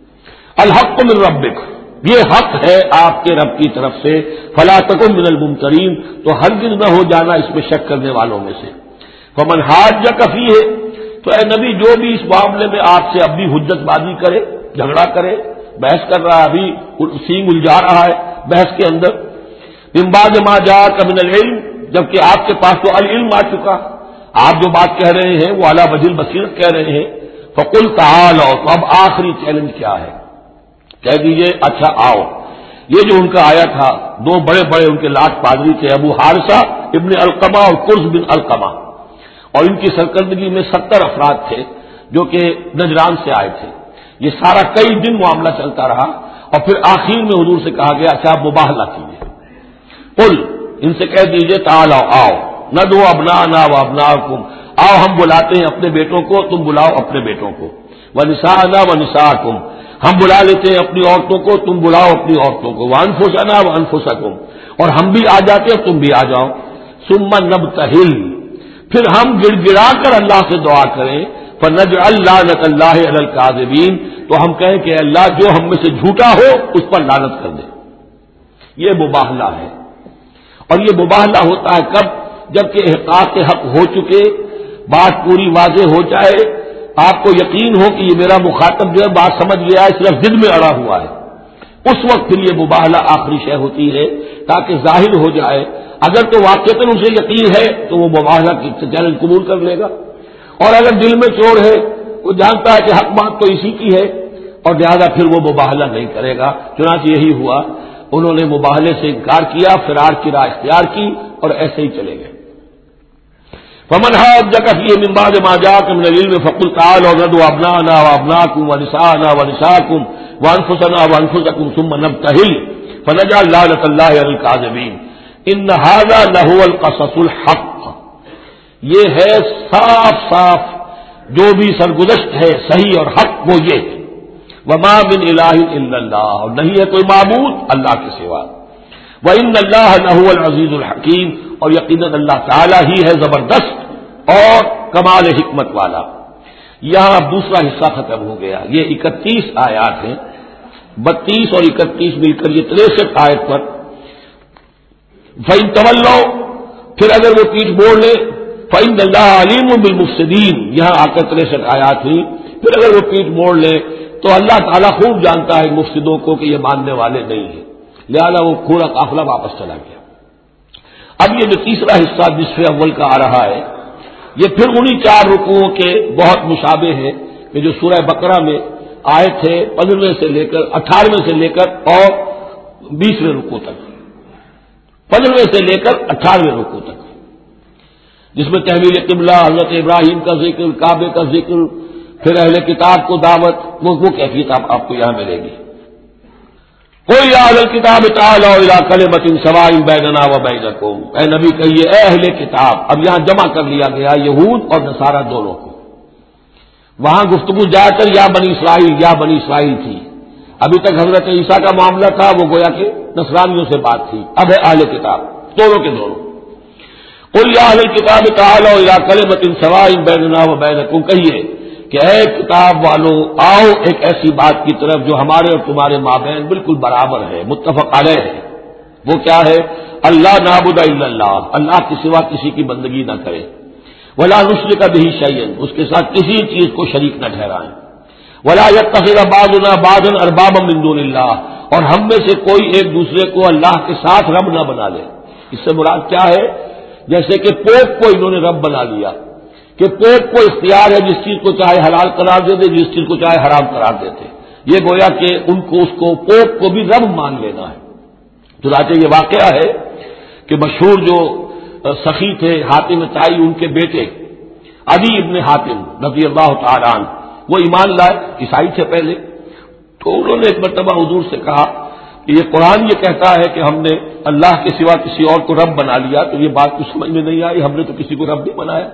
الحق من ربک، یہ حق ہے آپ کے رب کی طرف سے، فلا تکن من الممترین، تو ہرگز نہ ہو جانا اس میں شک کرنے والوں میں سے۔ فمن حاجک فیہ، تو اے نبی جو بھی اس معاملے میں آپ سے اب بھی حجت بازی کرے، جھگڑا کرے، بحث کر رہا ہے، ابھی سینگ الجھا رہا ہے بحث کے اندر، من بعد ما جاءک من العلم، جبکہ آپ کے پاس تو العلم آ چکا، آپ جو بات کہہ رہے ہیں وہ علی وجہ البصیرت کہہ رہے ہیں، فقل تعالوا، تو اب آخری چیلنج کیا ہے؟ کہہ دیجئے اچھا آؤ۔ یہ جو ان کا آیا تھا، دو بڑے بڑے ان کے لاٹ پادری تھے، ابو حارثہ ابن القمہ اور قرظ بن القمہ، اور ان کی سرکردگی میں ستر افراد تھے جو کہ نجران سے آئے تھے۔ یہ سارا کئی دن معاملہ چلتا رہا اور پھر آخر میں حضور سے کہا گیا اچھا آپ مباہلہ کیجیے، قل، ان سے کہہ دیجئے تعالوا، آؤ، ندعو ابناءنا وابناءکم، آؤ ہم بلاتے ہیں اپنے بیٹوں کو، تم بلاؤ اپنے بیٹوں کو، ونساءنا ونساءکم، ہم بلا لیتے ہیں اپنی عورتوں کو، تم بلاؤ اپنی عورتوں کو، وانفسنا وانفسکم، اور ہم بھی آ جاتے ہیں تم بھی آ جاؤ، ثم نبتہل، پھر ہم گڑ گڑا کر اللہ سے دعا کریں، فنجعل لعنت اللہ علی الکاذبین، تو ہم کہیں کہ اللہ جو ہم میں سے جھوٹا ہو اس پر لعنت کر دے۔ یہ مباہلہ ہے، اور یہ مباہلہ ہوتا ہے کب؟ جبکہ احقاق حق ہو چکے، بات پوری واضح ہو جائے، آپ کو یقین ہو کہ یہ میرا مخاطب جو ہے بات سمجھ گیا ہے، صرف ضد میں اڑا ہوا ہے، اس وقت پھر یہ مباہلہ آخری شے ہوتی ہے تاکہ ظاہر ہو جائے۔ اگر تو واقعتاً اسے یقین ہے تو وہ مباہلہ کی چیلنج قبول کر لے گا، اور اگر دل میں چور ہے، وہ جانتا ہے کہ حق بات تو اسی کی ہے، اور لہذا پھر وہ مباہلہ نہیں کرے گا۔ چنانچہ یہی ہوا، انہوں نے مباہلے سے انکار کیا، فرار کی راہ اختیار کی اور ایسے ہی چلے گئے۔ فمن حاجک فیہ من بعد ما جاءک من العلم فقل تعالوا ندعو ابناءنا وابناءکم ونساءنا ونساءکم وانفسنا وانفسکم ثم نبتہل فنجعل لعنت اللہ علی الکاذبین ان ھذا لہو القصص الحق، یہ ہے صاف صاف جو بھی سرگزشت ہے صحیح اور حق وہ یہ ہے، وما من الہ الا اللہ، اور نہیں ہے کوئی معبود اللہ کے سوا، وان اللہ لہو العزیز الحکیم، اور یقیناً اللہ تعالی ہی ہے زبردست اور کمال حکمت والا۔ یہاں اب دوسرا حصہ ختم ہو گیا، یہ اکتیس آیات ہیں، بتیس اور اکتیس مل کر یہ تریسٹھ آیت پر۔ فَإِن تَوَلَّوْا، پھر اگر وہ پیٹھ موڑ لے، فَإِنَّ اللَّهَ عَلِيمٌ بِالْمُفْسِدِينَ، یہاں آ کر تریسٹھ آیات ہوئی، پھر اگر وہ پیٹھ موڑ لے تو اللہ تعالیٰ خوب جانتا ہے مفسدوں کو کہ یہ ماننے والے نہیں ہیں، لہذا وہ پورا قافلہ واپس چلا گیا۔ اب یہ جو تیسرا حصہ نصف اول کا آ رہا ہے، یہ پھر انہی چار رکوعوں کے بہت مشابہ ہے کہ جو سورہ بقرہ میں آئے تھے، پندرہویں سے لے کر اٹھارہویں سے لے کر اور بیسویں رکوع تک، پندرہویں سے لے کر اٹھارہویں رکوع تک، جس میں تحویل قبلہ، حضرت ابراہیم کا ذکر، کعبے کا ذکر، پھر اہل کتاب کو دعوت، وہ وہ کیفیت آپ آپ کو یہاں ملے گی۔ کوئی اہل کتاب تعالوا الی کلمۃ سواء بیننا وبینکم، اے نبی کہیے اے اہل کتاب، اب یہاں جمع کر لیا گیا یہود اور نصارہ دونوں کو، وہاں گفتگو جا کر یا بنی اسرائیل یا بنی اسرائیل تھی، ابھی تک حضرت عیسیٰ کا معاملہ تھا، وہ گویا کہ نصرانیوں سے بات تھی، اب ہے اہل کتاب، دونوں کے دونوں۔ قل یا اہل الکتاب تعالوا الی کلمۃ سواء بیننا وبینکم، کہیے کہ اے کتاب والو آؤ ایک ایسی بات کی طرف جو ہمارے اور تمہارے مابین بالکل برابر ہے، متفق علیہ ہے۔ وہ کیا ہے؟ اللہ نعبد الا اللہ، اللہ کے سوا کسی کی بندگی نہ کرے، ولا نشرک بہ شیئا، اس کے ساتھ کسی چیز کو شریک نہ ٹھہرائیں، ولا یتخذ بعضنا بعضا اربابا من دون اللہ، اور ہم میں سے کوئی ایک دوسرے کو اللہ کے ساتھ رب نہ بنا لے۔ اس سے مراد کیا ہے؟ جیسے کہ پوپ کو انہوں نے رب بنا لیا کہ پوپ کو اختیار ہے جس چیز کو چاہے حلال قرار دے دے، جس چیز کو چاہے حرام قرار دیتے، یہ گویا کہ ان کو اس کو پوپ کو بھی رب مان لینا ہے۔ چنانچہ یہ واقعہ ہے کہ مشہور جو سخی تھے حاتم طائی، ان کے بیٹے عدی ابن حاتم رضی اللہ تعالی عنہ، وہ ایمان لائے، عیسائی تھے پہلے، تو انہوں نے ایک مرتبہ حضور سے کہا کہ یہ قرآن یہ کہتا ہے کہ ہم نے اللہ کے سوا کسی اور کو رب بنا لیا، تو یہ بات کچھ سمجھ میں نہیں آئی، ہم نے تو کسی کو رب نہیں بنایا۔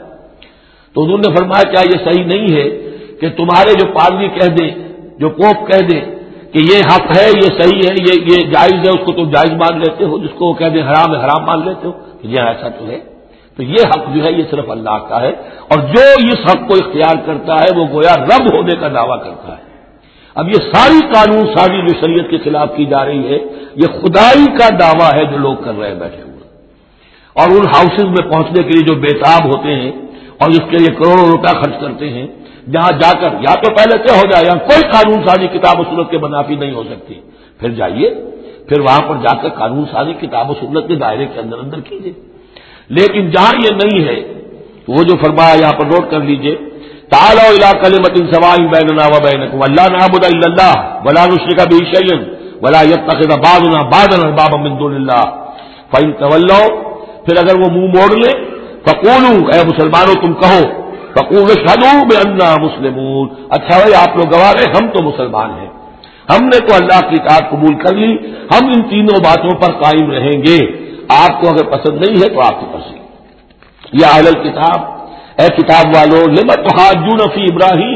تو انہوں نے فرمایا کیا یہ صحیح نہیں ہے کہ تمہارے جو پادری کہہ دیں، جو پوپ کہہ دیں کہ یہ حق ہے، یہ صحیح ہے، یہ یہ جائز ہے، اس کو تم جائز مان لیتے ہو، جس کو وہ کہہ دیں حرام ہے حرام مان لیتے ہو؟ یہ ایسا تو ہے۔ تو یہ حق جو ہے یہ صرف اللہ کا ہے، اور جو اس حق کو اختیار کرتا ہے وہ گویا رب ہونے کا دعویٰ کرتا ہے۔ اب یہ ساری قانون سازی جو شریعت کے خلاف کی جا رہی ہے، یہ خدائی کا دعویٰ ہے جو لوگ کر رہے ہیں بیٹھے ہوئے، اور ان ہاؤسز میں پہنچنے کے لیے جو بےتاب ہوتے ہیں اور اس کے لیے کروڑوں روپیہ خرچ کرتے ہیں، جہاں جا کر یا تو پہلے طے ہو جائے یا کوئی قانون سازی کتاب و سنت کے منافی نہیں ہو سکتی، پھر جائیے، پھر وہاں پر جا کر قانون سازی کتاب و سنت کے دائرے کے اندر اندر کیجیے۔ لیکن جہاں یہ نہیں ہے وہ جو فرمایا یہاں پر نوٹ کر لیجئے، تعالوا الی کلمۃ سواء بیننا وبینکم الا نعبد الا اللہ ولا نشرک بہ شیئا ولا یتخذ بعضنا بعضا اربابا من دون اللہ فإن تولوا، پھر اگر وہ منہ موڑ لیں، فقولوا، اے مسلمانوں تم کہو، فقولوا اشہدوا بأننا مسلمون، اچھا بھائی آپ لوگ گواہ ہیں ہم تو مسلمان ہیں، ہم نے تو اللہ کی اطاعت قبول کر لی، ہم ان تینوں باتوں پر قائم رہیں گے، آپ کو اگر پسند نہیں ہے تو آپ کی مرضی۔ یا اہل الکتاب، اے کتاب والو، لم تحاجون فی ابراہیم،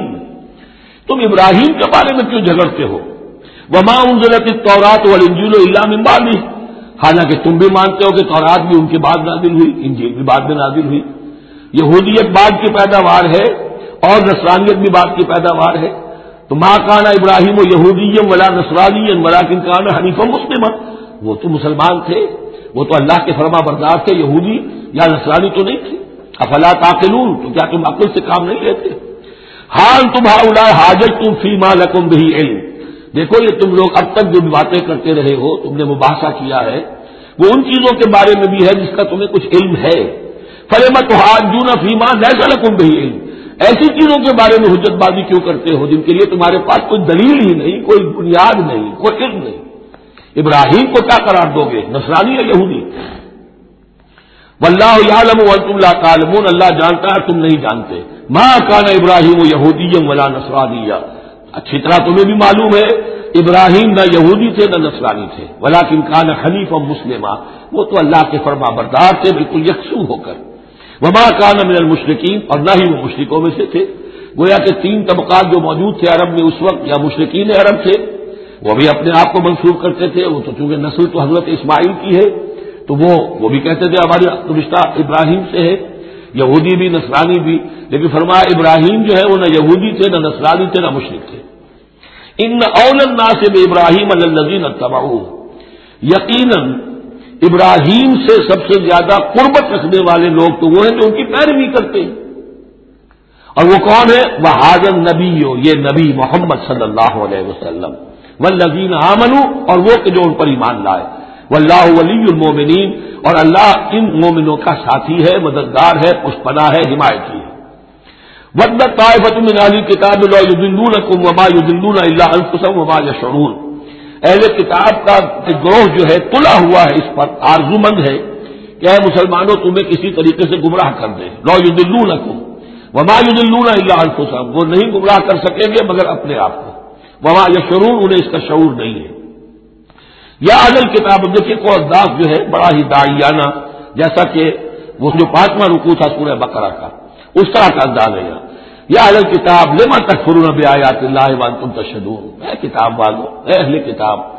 تم ابراہیم کے بارے میں کیوں جھگڑتے ہو؟ وما انزلت التوراۃ والانجیل الا من بعدہ، حالانکہ تم بھی مانتے ہو کہ تورات بھی ان کے بعد نازل ہوئی، انجیل بھی بعد میں نازل ہوئی، یہودیت بعد کی پیداوار ہے اور نصرانیت بھی بعد کی پیداوار ہے۔ تو ما کان ابراہیم یہودیا ولا نصرانیا ولکن کان حنیفا مسلما، وہ تو مسلمان تھے، وہ تو اللہ کے فرما بردار تھے، یہودی یا نصرانی تو نہیں تھے۔ افلا تعقلون، تو کیا تم عقل سے کام نہیں لیتے؟ حال تم ہؤلاء حاججتم فیما لکم بہ علم، دیکھو یہ تم لوگ اب تک جو باتیں کرتے رہے ہو، تم نے مباحثہ کیا ہے، وہ ان چیزوں کے بارے میں بھی ہے جس کا تمہیں کچھ علم ہے۔ فلم تحاجون فیما لیس لکم بہ علم، ایسی چیزوں کے بارے میں حجت بازی کیوں کرتے ہو جن کے لیے تمہارے پاس کوئی دلیل ہی نہیں، کوئی بنیاد نہیں، کوئی علم نہیں؟ ابراہیم کو کیا قرار دو گے، نصرانی یا یہودی؟ واللہ یعلم وانتم لا تعلمون، اللہ جانتا ہے تم نہیں جانتے۔ ما کان ابراہیم یہودیا ولا نصرانیا، اچھی طرح تمہیں بھی معلوم ہے ابراہیم نہ یہودی تھے نہ نصرانی تھے، ولکن کان حنیفا مسلما، وہ تو اللہ کے فرما بردار تھے بالکل یکسو ہو کر۔ وما کان من المشرکین، اور نہ ہی وہ مشرکوں میں سے تھے۔ گویا کہ تین طبقات جو موجود تھے عرب میں اس وقت، یا مشرکین عرب تھے، وہ بھی اپنے آپ کو منسوب کرتے تھے، وہ تو چونکہ نسل تو حضرت اسماعیل کی ہے تو وہ وہ بھی کہتے تھے ہماری رشتہ ابراہیم سے ہے، یہودی بھی نصرانی بھی، لیکن فرمایا ابراہیم جو ہے وہ نہ یہودی تھے نہ نصرانی تھے نہ مشرک تھے۔ ان اول الناس بابراہیم الذین اتبعوہ، یقیناً ابراہیم سے سب سے زیادہ قربت رکھنے والے لوگ تو وہ ہیں جو ان کی پیروی کرتے ہیں، اور وہ کون ہے؟ وہذا النبی، یہ نبی محمد صلی اللہ علیہ وسلم، والذین آمنوا، اور وہ کہ جو ان پر ایمان لائے، واللہ ولی المومنین، اور اللہ ان مومنوں کا ساتھی ہے، مددگار ہے، پشپنا ہے، حمایتی ہے۔ وَدَّتْ طَائِفَةٌ مِّنْ أَهْلِ الْكِتَابِ لَوْ يُضِلُّونَكُمْ وَمَا يُضِلُّونَ إِلَّا أَنفُسَهُمْ وَمَا يَشْعُرُونَ، اہل کتاب کا ایک گروہ جو ہے تلا ہوا ہے، اس پر آرزو مند ہے کہ اے مسلمانوں تمہیں کسی طریقے سے گمراہ کر دیں۔ لَوْ يُضِلُّونَكُمْ وَمَا يُضِلُّونَ إِلَّا أَنفُسَهُمْ، وہ نہیں گمراہ کر سکیں گے مگر اپنے آپ کو، وَمَا يَشْعُرُونَ، انہیں اس کا شعور نہیں ہے۔ یا اہل کتاب، دیکھیے کو انداز جو ہے بڑا ہی داعیانہ، جیسا کہ وہ جو پانچواں رکوع تھا سورہ بقرہ کا، اس طرح کا انداز ہے یہاں۔ یا اہل کتاب لما تکفرون بآیات اللہ وانتم تشہدون، اے کتاب والو، اے اہل کتاب،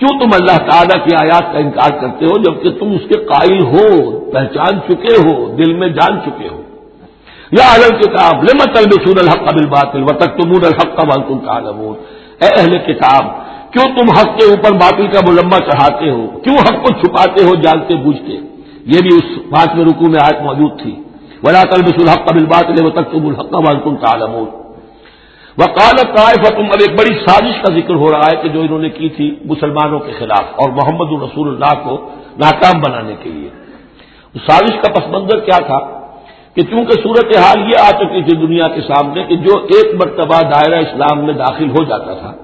کیوں تم اللہ تعالیٰ کی آیات کا انکار کرتے ہو جبکہ تم اس کے قائل ہو، پہچان چکے ہو، دل میں جان چکے ہو؟ یا اہل الکتاب لم تلبسون الحق بالباطل وتکتمون الحق وانتم تعلمون، اے اہل کتاب کیوں تم حق کے اوپر باطل کا ملمہ چڑھاتے ہو، کیوں حق کو چھپاتے ہو جانتے بوجھتے؟ یہ بھی اس پانچویں رکوع میں آیت موجود تھی، ولا تلبسوا الحق بالباطل وتكتموا الحق وانتم تعلمون۔ وقالت طائفۃ، اب ایک بڑی سازش کا ذکر ہو رہا ہے کہ جو انہوں نے کی تھی مسلمانوں کے خلاف اور محمد رسول اللہ کو ناکام بنانے کے لیے۔ اس سازش کا پس منظر کیا تھا کہ چونکہ صورتحال یہ آ چکی تھی دنیا کے سامنے کہ جو ایک مرتبہ دائرہ اسلام میں داخل ہو جاتا تھا،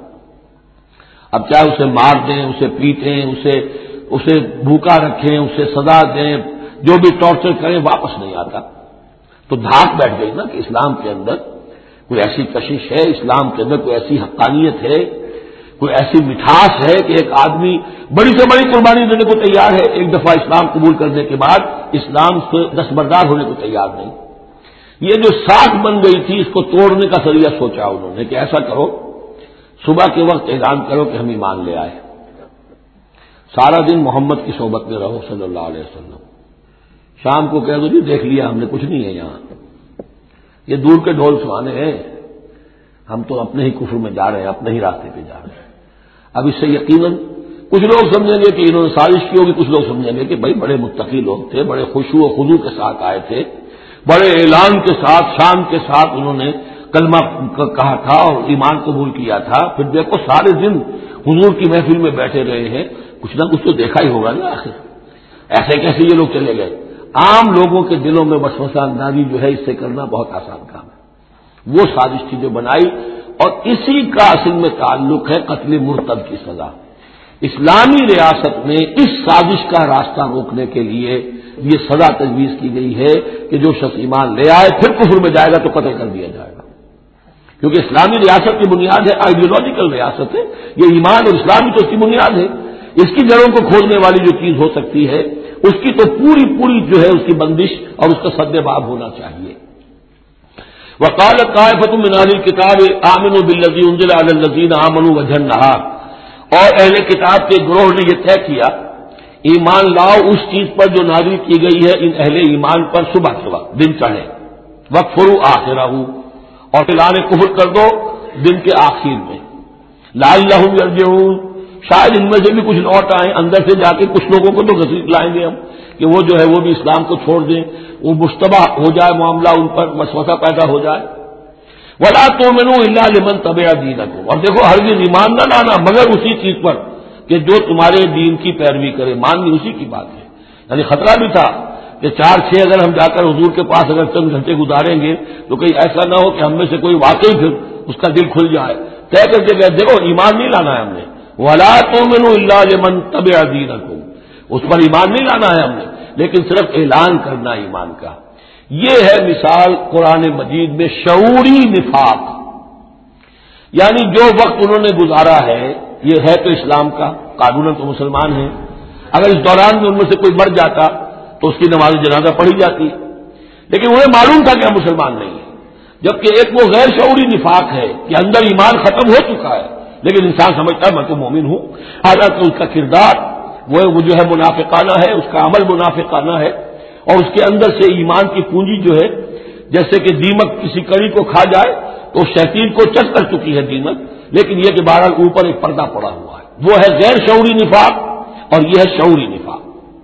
اب چاہے اسے مار دیں، اسے پیٹیں، اسے اسے بھوکا رکھیں، اسے سزا دیں، جو بھی ٹارچر کریں، واپس نہیں آتا۔ تو دھاک بیٹھ گئی نا کہ اسلام کے اندر کوئی ایسی کشش ہے، اسلام کے اندر کوئی ایسی حقانیت ہے، کوئی ایسی مٹھاس ہے کہ ایک آدمی بڑی سے بڑی قربانی دینے کو تیار ہے، ایک دفعہ اسلام قبول کرنے کے بعد اسلام سے دستبردار ہونے کو تیار نہیں۔ یہ جو ساکھ بن گئی تھی اس کو توڑنے کا ذریعہ سوچا انہوں نے کہ ایسا کرو، صبح کے وقت اعلان کرو کہ ہم ایمان لے آئے، سارا دن محمد کی صحبت میں رہو صلی اللہ علیہ وسلم، شام کو کہہ دو جی دیکھ لیا ہم نے، کچھ نہیں ہے یہاں، یہ دور کے ڈھول سہانے ہیں، ہم تو اپنے ہی کفر میں جا رہے ہیں، اپنے ہی راستے پہ جا رہے ہیں۔ اب اس سے یقیناً کچھ لوگ سمجھیں گے کہ انہوں نے سازش کی ہوگی، کچھ لوگ سمجھیں گے کہ بھائی بڑے متقی لوگ تھے، بڑے خشوع و خضوع کے ساتھ آئے تھے، بڑے اعلان کے ساتھ شان کے ساتھ انہوں نے کلمہ کہا تھا اور ایمان قبول کیا تھا، پھر دیکھو سارے دن حضور کی محفل میں بیٹھے رہے ہیں، کچھ نہ کچھ تو دیکھا ہی ہوگا نا آخر، ایسے کیسے یہ لوگ چلے گئے؟ عام لوگوں کے دلوں میں وسوسہ اندازی جو ہے اس سے کرنا بہت آسان کام ہے۔ وہ سازش تھی جو بنائی، اور اسی کا اصل میں تعلق ہے قتل مرتد کی سزا۔ اسلامی ریاست میں اس سازش کا راستہ روکنے کے لیے یہ سزا تجویز کی گئی ہے کہ جو شخص ایمان لے آئے پھر کفر میں جائے گا تو قتل کر دیا جائے گا، کیونکہ اسلامی ریاست کی بنیاد ہے، آئیڈیولوجیکل ریاست ہے یہ، ایمان اور اسلام تو اس کی بنیاد ہے۔ اس کی جڑوں کو کھولنے والی جو چیز ہو سکتی ہے اس کی تو پوری پوری جو ہے اس کی بندش اور اس کا سد باب ہونا چاہیے۔ وقالت طائفۃ من اہل الکتاب آمنوا بالذی انزل علی الذین آمنوا وجہ النہار، اور اہل کتاب کے گروہ نے یہ طے کیا ایمان لاؤ اس چیز پر جو نازل کی گئی ہے ان اہل ایمان پر صبح کے وقت دن چڑھے، وکفروا آخرہ، اور اعلان کفر کر دو دن کے آخر میں، لعلہم یرجعون، شاید ان میں سے بھی کچھ لوٹ آئیں، اندر سے جا کے کچھ لوگوں کو تو گھسیٹ لائیں گے ہم کہ وہ جو ہے وہ بھی اسلام کو چھوڑ دیں، وہ مشتبہ ہو جائے معاملہ، ان پر وسوسہ پیدا ہو جائے۔ ولا تؤمنوا الا لمن تبع دینکم، اور دیکھو ہرگز ایمان نہ لانا مگر اسی چیز پر کہ جو تمہارے دین کی پیروی کرے، ماننی اسی کی بات ہے۔ یعنی خطرہ بھی تھا کہ چار چھ اگر ہم جا کر حضور کے پاس اگر چند گھنٹے گزاریں گے تو کہیں ایسا نہ ہو کہ ہم میں سے کوئی واقعی پھر اس کا دل کھل جائے، طے کر کے گئے دیکھو ایمان نہیں لانا ہے ہم نے، ولا تؤمنوا الا لمن تبع دینکم، اس پر ایمان نہیں لانا ہے ہم نے، لیکن صرف اعلان کرنا ایمان کا۔ یہ ہے مثال قرآن مجید میں شعوری نفاق، یعنی جو وقت انہوں نے گزارا ہے یہ ہے تو اسلام کا، قانوناً تو مسلمان ہیں، اگر اس دوران میں ان میں سے کوئی مر جاتا تو اس کی نماز جنازہ پڑھی جاتی، لیکن انہیں معلوم تھا کہ ہم مسلمان نہیں ہیں، جبکہ ایک وہ غیر شعوری نفاق ہے کہ اندر ایمان ختم ہو چکا ہے لیکن انسان سمجھتا ہے میں تو مومن ہوں، حالانکہ اس کا کردار وہ وہ جو ہے منافقانہ ہے، اس کا عمل منافقانہ ہے، اور اس کے اندر سے ایمان کی پونجی جو ہے جیسے کہ دیمک کسی کڑی کو کھا جائے تو شیطین کو چٹ کر چکی ہے دیمک، لیکن یہ کہ بہرحال اوپر ایک پردہ پڑا ہوا ہے، وہ ہے غیر شعوری نفاق اور یہ ہے شعوری نفاق۔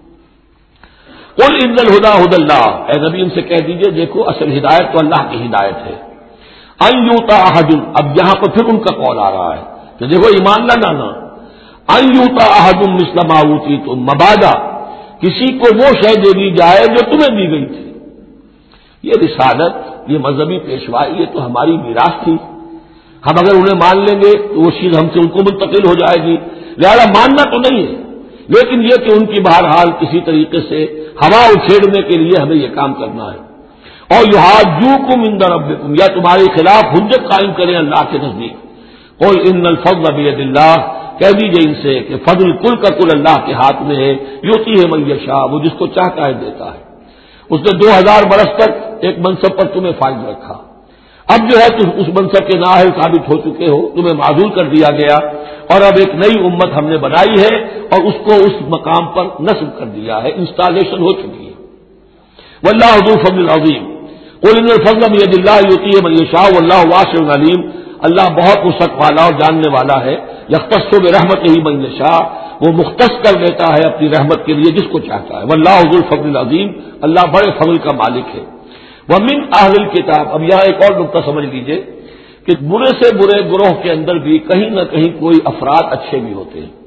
قل ان الہدی ھدی اللہ، اے نبی ان سے کہہ دیجئے دیکھو اصل ہدایت تو اللہ کی ہدایت ہے، ان یؤتی احد، اب یہاں پر پھر ان کا قول آ رہا ہے کہ دیکھو ایمان نہ لانا، ان یؤتی احد مثل ما اوتیتم، مبادا کسی کو وہ شے دے دی جائے جو تمہیں دی گئی تھی۔ یہ رسالت، یہ مذہبی پیشوائی، یہ تو ہماری میراث تھی، ہم اگر انہیں مان لیں گے تو وہ چیز ہم سے ان کو منتقل ہو جائے گی، لہذا ماننا تو نہیں ہے، لیکن یہ کہ ان کی بہرحال کسی طریقے سے ہوا اچھیڑنے کے لیے ہمیں یہ کام کرنا ہے، اور یحاجوکم عند ربکم، یا تمہارے خلاف حجت قائم کریں اللہ کے نزدیک۔ قل ان الفضل بید اللہ، کہہ دیجیے ان سے کہ فضل کل کا کل اللہ کے ہاتھ میں ہے، یؤتی ہے من یشاء، وہ جس کو چاہتا ہے دیتا ہے۔ اس نے دو ہزار برس تک ایک منصب پر تمہیں فائز رکھا، اب جو ہے تم اس منصب کے نااہل ثابت ہو چکے ہو، تمہیں معذور کر دیا گیا، اور اب ایک نئی امت ہم نے بنائی ہے اور اس کو اس مقام پر نصب کر دیا ہے، انسٹالیشن ہو چکی ہے۔ واللہ ذو الفضل العظیم قل ان الفضل بید اللہ یؤتیہ من یشاء واللہ واسع علیم، اللہ بہت وسعت والا اور جاننے والا ہے، یختص برحمتہ من یشاء، وہ مختص کر دیتا ہے اپنی رحمت کے لیے جس کو چاہتا ہے، واللہ ذو الفضل العظیم، اللہ بڑے فضل کا مالک ہے۔ ومن اہل الکتاب، اب یہاں ایک اور نقطہ سمجھ لیجئے کہ برے سے برے گروہ کے اندر بھی کہیں نہ کہیں کوئی افراد اچھے بھی ہوتے ہیں۔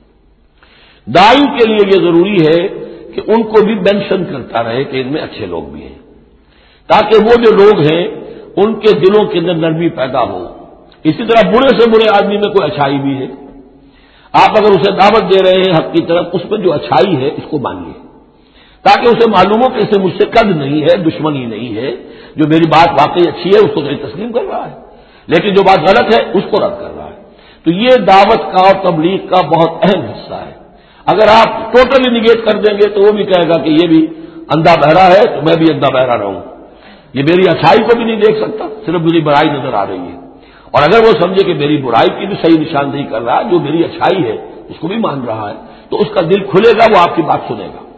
داعی کے لیے یہ ضروری ہے کہ ان کو بھی مینشن کرتا رہے کہ ان میں اچھے لوگ بھی ہیں، تاکہ وہ جو لوگ ہیں ان کے دلوں کے اندر نرمی پیدا ہو۔ اسی طرح برے سے برے آدمی میں کوئی اچھائی بھی ہے، آپ اگر اسے دعوت دے رہے ہیں حق کی طرف، اس میں جو اچھائی ہے اس کو مانیے، تاکہ اسے معلوم ہو کہ اسے مجھ سے قد نہیں ہے، دشمنی نہیں ہے، جو میری بات واقعی اچھی ہے اس کو نہیں تسلیم کر رہا ہے، لیکن جو بات غلط ہے اس کو رد کر رہا ہے۔ تو یہ دعوت کا اور تبلیغ کا بہت اہم حصہ ہے۔ اگر آپ ٹوٹلی نگیٹ کر دیں گے تو وہ بھی کہے گا کہ یہ بھی اندھا بہرا ہے تو میں بھی اندھا بہرا رہوں، یہ میری اچھائی کو بھی نہیں دیکھ سکتا، صرف میری برائی نظر آ رہی ہے۔ اور اگر وہ سمجھے کہ میری برائی کی بھی صحیح نشاندہی کر رہا ہے، جو میری اچھائی ہے اس کو بھی مان رہا ہے، تو اس کا دل کھلے گا، وہ آپ کی بات سنے گا۔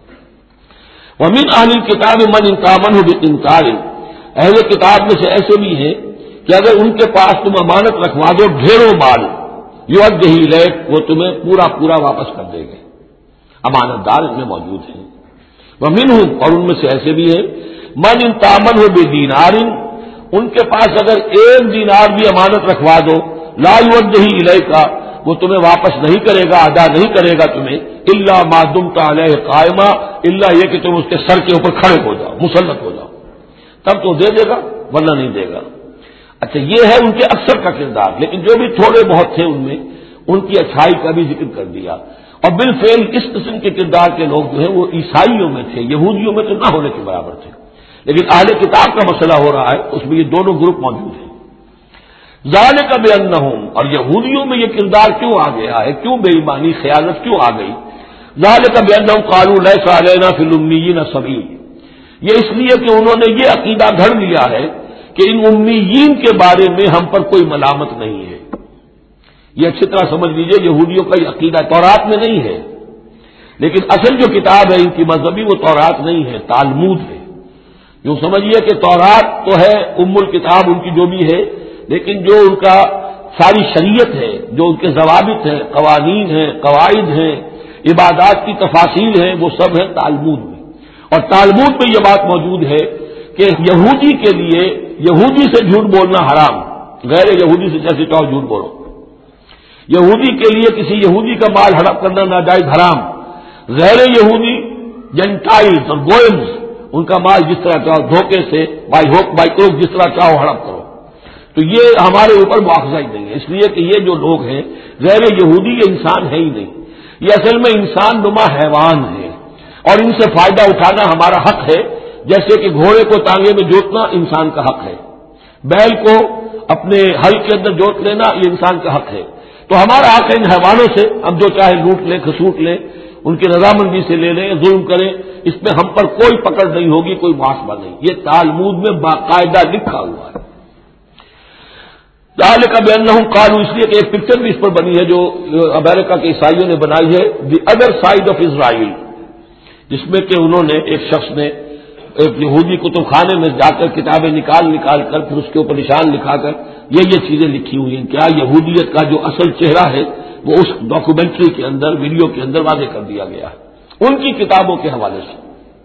ومن اہل الکتاب من ان تامنہ بقنطار، اہل کتاب میں سے ایسے بھی ہیں کہ اگر ان کے پاس تم امانت رکھوا دو ڈھیروں مال، یؤدہ الیک، وہ تمہیں پورا پورا واپس کر دیں گے، امانت دار ان میں موجود ہیں۔ ومنہم، اور ان میں سے ایسے بھی ہیں، من ان تامنہ بدینار، ان کے پاس اگر ایک دینار بھی امانت رکھوا دو، لا یؤدہ الیک، وہ تمہیں واپس نہیں کرے گا، ادا نہیں کرے گا تمہیں، الا ما دمت علیہ قائما، الا یہ کہ تم اس کے سر کے اوپر کھڑے ہو جاؤ، مسلط ہو جاؤ، تب تو دے دے گا ورنہ نہیں دے گا۔ اچھا، یہ ہے ان کے اکثر کا کردار، لیکن جو بھی تھوڑے بہت تھے ان میں ان کی اچھائی کا بھی ذکر کر دیا۔ اور بالفعل اس قسم کے کردار کے لوگ جو ہیں وہ عیسائیوں میں تھے، یہودیوں میں تو نہ ہونے کے برابر تھے، لیکن اہل کتاب کا مسئلہ ہو رہا ہے اس میں یہ دونوں گروپ موجود ہیں۔ ذالک بانہم، اور یہودیوں میں یہ کردار کیوں آ گیا ہے، کیوں بے ایمانی خیانت کیوں آ گئی؟ ذالک بانہم قالوا لیس علینا فی الامیین سبیل، یہ اس لیے کہ انہوں نے یہ عقیدہ گھڑ لیا ہے کہ ان امیین کے بارے میں ہم پر کوئی ملامت نہیں ہے۔ یہ اچھی طرح سمجھ لیجئے، یہودیوں کا یہ عقیدہ تورات میں نہیں ہے، لیکن اصل جو کتاب ہے ان کی مذہبی وہ تورات نہیں ہے، تالمود ہے۔ یوں سمجھیے کہ تورات تو ہے ام الکتاب ان کی جو بھی ہے، لیکن جو ان کا ساری شریعت ہے، جو ان کے ضوابط ہیں، قوانین ہیں، قواعد ہیں، عبادات کی تفاصیل ہیں، وہ سب ہے تالمود میں۔ اور تالمود میں یہ بات موجود ہے کہ یہودی کے لیے یہودی سے جھوٹ بولنا حرام، غیر یہودی سے جیسے چاہو جھوٹ بولو، یہودی کے لیے کسی یہودی کا مال ہڑپ کرنا ناجائز حرام، غیر یہودی جنٹائلز اور گوئمز ان کا مال جس طرح چاہو دھوکے سے بائی ہوک بائی کروک جس طرح چاہو ہڑپ کرو، تو یہ ہمارے اوپر مواخذہ ہی نہیں ہے، اس لیے کہ یہ جو لوگ ہیں غیر یہودی یہ انسان ہے ہی نہیں، یہ اصل میں انسان نما حیوان ہے، اور ان سے فائدہ اٹھانا ہمارا حق ہے، جیسے کہ گھوڑے کو تانگے میں جوتنا انسان کا حق ہے، بیل کو اپنے ہل کے اندر جوت لینا یہ انسان کا حق ہے، تو ہمارا حق ہے ان حیوانوں سے ہم جو چاہے لوٹ لیں، کھسوٹ لیں، ان کی رضامندی سے لے لیں، ظلم کریں، اس میں ہم پر کوئی پکڑ نہیں ہوگی، کوئی محاسبہ نہیں، یہ تالمود میں باقاعدہ لکھا ہوا ہے۔ ذالک بانہم قالوا، اس لیے کہ ایک پکچر بھی اس پر بنی ہے جو امریکہ کے عیسائیوں نے بنائی ہے، the other side of Israel, جس میں کہ انہوں نے ایک شخص نے ایک یہودی کتب خانے میں جا کر کتابیں نکال نکال کر پھر اس کے اوپر نشان لکھا کر یہ یہ چیزیں لکھی ہوئی ہیں، کیا یہودیت کا جو اصل چہرہ ہے وہ اس ڈاکومنٹری کے اندر، ویڈیو کے اندر واضح کر دیا گیا ہے ان کی کتابوں کے حوالے سے۔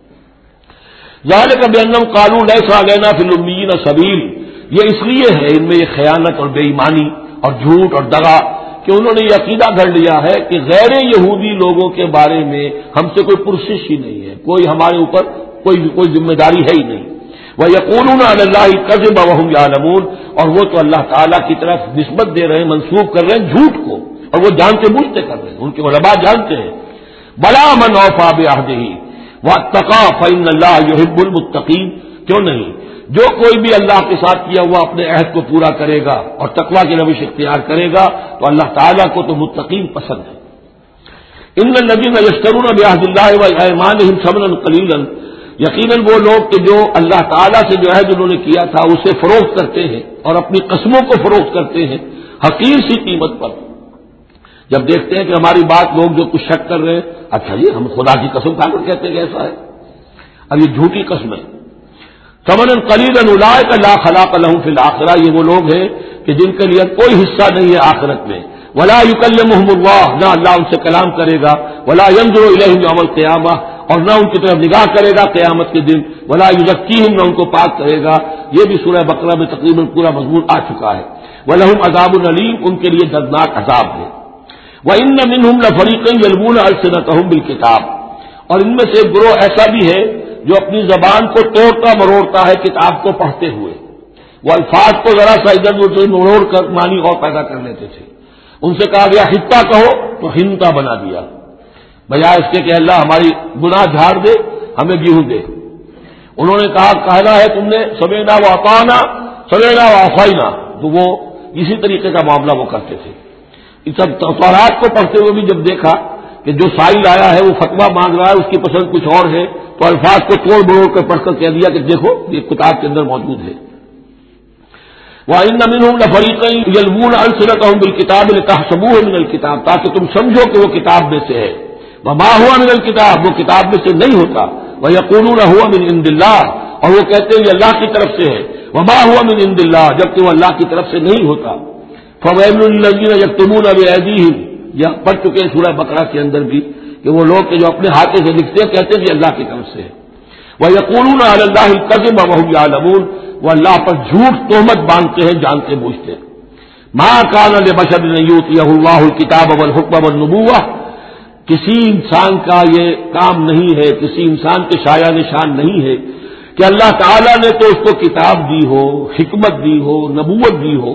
ذالک بانہم قالوا لیس علینا فی الامیین سبیل، یہ اس لیے ہے ان میں یہ خیانت اور بے ایمانی اور جھوٹ اور دغا کہ انہوں نے یہ عقیدہ گھڑ لیا ہے کہ غیر یہودی لوگوں کے بارے میں ہم سے کوئی پرسش ہی نہیں ہے، کوئی ہمارے اوپر کوئی کوئی ذمہ داری ہے ہی نہیں۔ وَيَقُولُونَ عَلَى اللَّهِ الْكَذِبَ وَهُمْ يَعْلَمُونَ، اور وہ تو اللہ تعالیٰ کی طرف نسبت دے رہے ہیں، منسوب کر رہے ہیں جھوٹ کو، اور وہ جانتے بوجھتے کر رہے ہیں، ان کے علماء جانتے ہیں۔ بَلَىٰ مَنْ أَوْفَىٰ بِعَهْدِهِ وَاتَّقَىٰ فَإِنَّ اللَّهَ يُحِبُّ الْمُتَّقِينَ، کیوں نہیں، جو کوئی بھی اللہ کے ساتھ کیا ہوا اپنے عہد کو پورا کرے گا اور تقویٰ کی روش اختیار کرے گا تو اللہ تعالیٰ کو تو متقین پسند ہے۔ ان الذین یشترون بعہد اللہ وایمانہم ثمنا قلیلا، یقیناً وہ لوگ کہ جو اللہ تعالیٰ سے جو عہد انہوں نے کیا تھا اسے فروخت کرتے ہیں اور اپنی قسموں کو فروخت کرتے ہیں حقیر سی قیمت پر، جب دیکھتے ہیں کہ ہماری بات لوگ جو کچھ شک کر رہے ہیں، اچھا جی ہم خدا کی قسم کھا کر کہتے ہیں کہ ایسا ہے، اب یہ جھوٹی قسم ہے۔ ثمنا قلیلا اولئک لا خلاق لهم فی الآخرہ، یہ وہ لوگ ہیں کہ جن کے لیے کوئی حصہ نہیں ہے آخرت میں۔ ولا یکلمهم اللہ، نہ اللہ ان سے کلام کرے گا، ولا ينظر الیہم یوم القیامہ، اور نہ ان کی طرف نگاہ کرے گا قیامت کے دن، ولا یزکیہم، نہ ان کو پاک کرے گا۔ یہ بھی سورہ بقرہ میں تقریباً پورا مضمون آ چکا ہے۔ وَلَهُمْ عَذَابٌ أَلِيمٌ، ان کے لیے دردناک عذاب ہے۔ وَإِنَّ مِنْهُمْ لَفَرِيقًا يَلْوُونَ أَلْسِنَتَهُم بِالْكِتَابِ، اور ان میں سے ایک گروہ ایسا بھی ہے جو اپنی زبان کو توڑتا مروڑتا ہے کتاب کو پڑھتے ہوئے، وہ الفاظ کو ذرا سا ادھر ادھر مروڑ کر معنی اور پیدا کر لیتے تھے۔ ان سے کہا گیا ہتا کہو تو ہنتا بنا دیا، بجائے اس کے کہ اللہ ہماری گناہ جھاڑ دے، ہمیں گیہوں دے۔ انہوں نے کہا کہنا ہے تم نے سمینا و اطعنا، سمینا و عصینا، تو وہ اسی طریقے کا معاملہ وہ کرتے تھے۔ اس سب تورات کو پڑھتے ہوئے بھی جب دیکھا کہ جو سائل آیا ہے وہ فتویٰ مانگ رہا ہے، اس کی پسند کچھ اور ہے، تو الفاظ کو توڑ بڑوڑ کر پڑھ کر کہہ دیا کہ دیکھو یہ کتاب کے اندر موجود ہے۔ وَإِنَّ مِنْهُمْ لَفَرِيقًا يَلْوُونَ أَلْسِنَتَهُم بِالْكِتَابِ لِتَحْسَبُوهُ مِنَ الْكِتَابِ، تاکہ تم سمجھو کہ وہ کتاب میں سے ہے۔ وَمَا هُوَ مِنَ الْكِتَابِ، وہ کتاب میں سے نہیں ہوتا۔ وَيَقُولُونَ هُوَ مِنْ عِندِ اللَّهِ، اور وہ کہتے ہیں یہ اللہ کی طرف سے ہے۔ وَمَا هُوَ مِنْ عِندِ اللَّهِ، جبکہ وہ اللہ کی طرف سے نہیں ہوتا۔ فَوَيْلٌ لِّلَّذِينَ يَكْتُبُونَ بِأَيْدِيهِمْ، یہ پڑھ چکے ہیں سورہ بقرہ کے اندر بھی کہ وہ لوگ کہ جو اپنے ہاتھوں سے لکھتے ہیں کہتے ہیں کہ اللہ کی طرف سے ہے۔ وَيَقُولُونَ عَلَى اللَّهِ الْكَذِبَ وَهُمْ يَعْلَمُونَ، وہ اللہ پر جھوٹ تہمت باندھتے ہیں جانتے بوجھتے۔ مَا كَانَ لِبَشَرٍ أَن يُؤْتِيَهُ اللَّهُ الْكِتَابَ وَالْحُكْمَ وَالنُّبُوَّةَ، کسی انسان کا یہ کام نہیں ہے، کسی انسان کے شایہ نشان نہیں ہے کہ اللہ تعالیٰ نے تو اس کو کتاب دی ہو، حکمت دی ہو، نبوت دی ہو،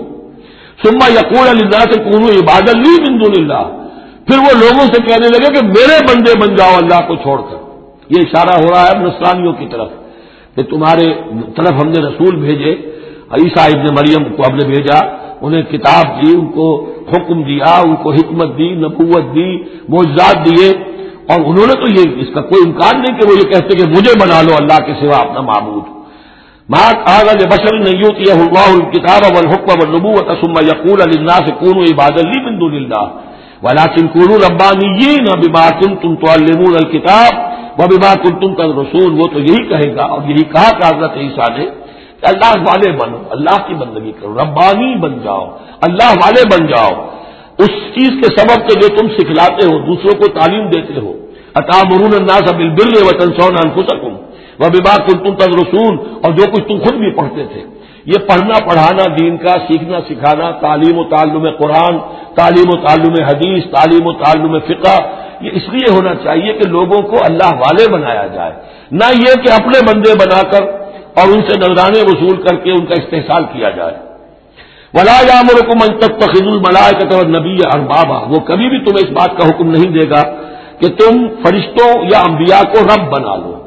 ثم يقول للناس كونوا عبادا لي من دون الله، پھر وہ لوگوں سے کہنے لگے کہ میرے بندے بن جاؤ اللہ کو چھوڑ کر۔ یہ اشارہ ہو رہا ہے نصرانیوں کی طرف کہ تمہارے طرف ہم نے رسول بھیجے، عیسیٰ ابن مریم کو ہم نے بھیجا، انہیں کتاب دی، ان کو حکم دیا، ان کو حکمت دی، نبوت دی، معجزات دیے، اور انہوں نے تو یہ اس کا کوئی امکان نہیں کہ وہ یہ کہتے کہ مجھے بنا لو اللہ کے سوا اپنا معبود۔ ما كان لبشر أن يؤتيه الله الكتاب والحكم والنبوة ثم يقول للناس كونوا عبادا لي من دون الله ولكن كونوا ربانيين بما كنتم تعلمون الكتاب وبما كنتم تدرسون، وہ تو یہی کہے گا اور یہی کہا کہ حضرت عیسیٰ نے کہ اللہ والے بنو، اللہ کی بندگی کرو، ربانی بن جاؤ، اللہ والے بن جاؤ، اس چیز کے سبب کہ جو تم سکھلاتے ہو، دوسروں کو تعلیم دیتے ہو۔ أتأمرون الناس بالبر وتنسون أنفسكم وبما كنتم تدرسون، اور جو کچھ تم خود بھی پڑھتے تھے۔ یہ پڑھنا پڑھانا دین کا، سیکھنا سکھانا، تعلیم و تعلم قرآن، تعلیم و تعلم حدیث، تعلیم و تعلم فقہ، یہ اس لیے ہونا چاہیے کہ لوگوں کو اللہ والے بنایا جائے، نہ یہ کہ اپنے بندے بنا کر اور ان سے نذرانے وصول کر کے ان کا استحصال کیا جائے۔ وَلَا يَأْمُرُكُمْ أَن تَتَّخِذُوا الْمَلَائِكَةَ وَالنَّبِيَّ أَرْبَابًا، وہ کبھی بھی تمہیں اس بات کا حکم نہیں دے گا کہ تم فرشتوں یا انبیاء کو رب بنا لو۔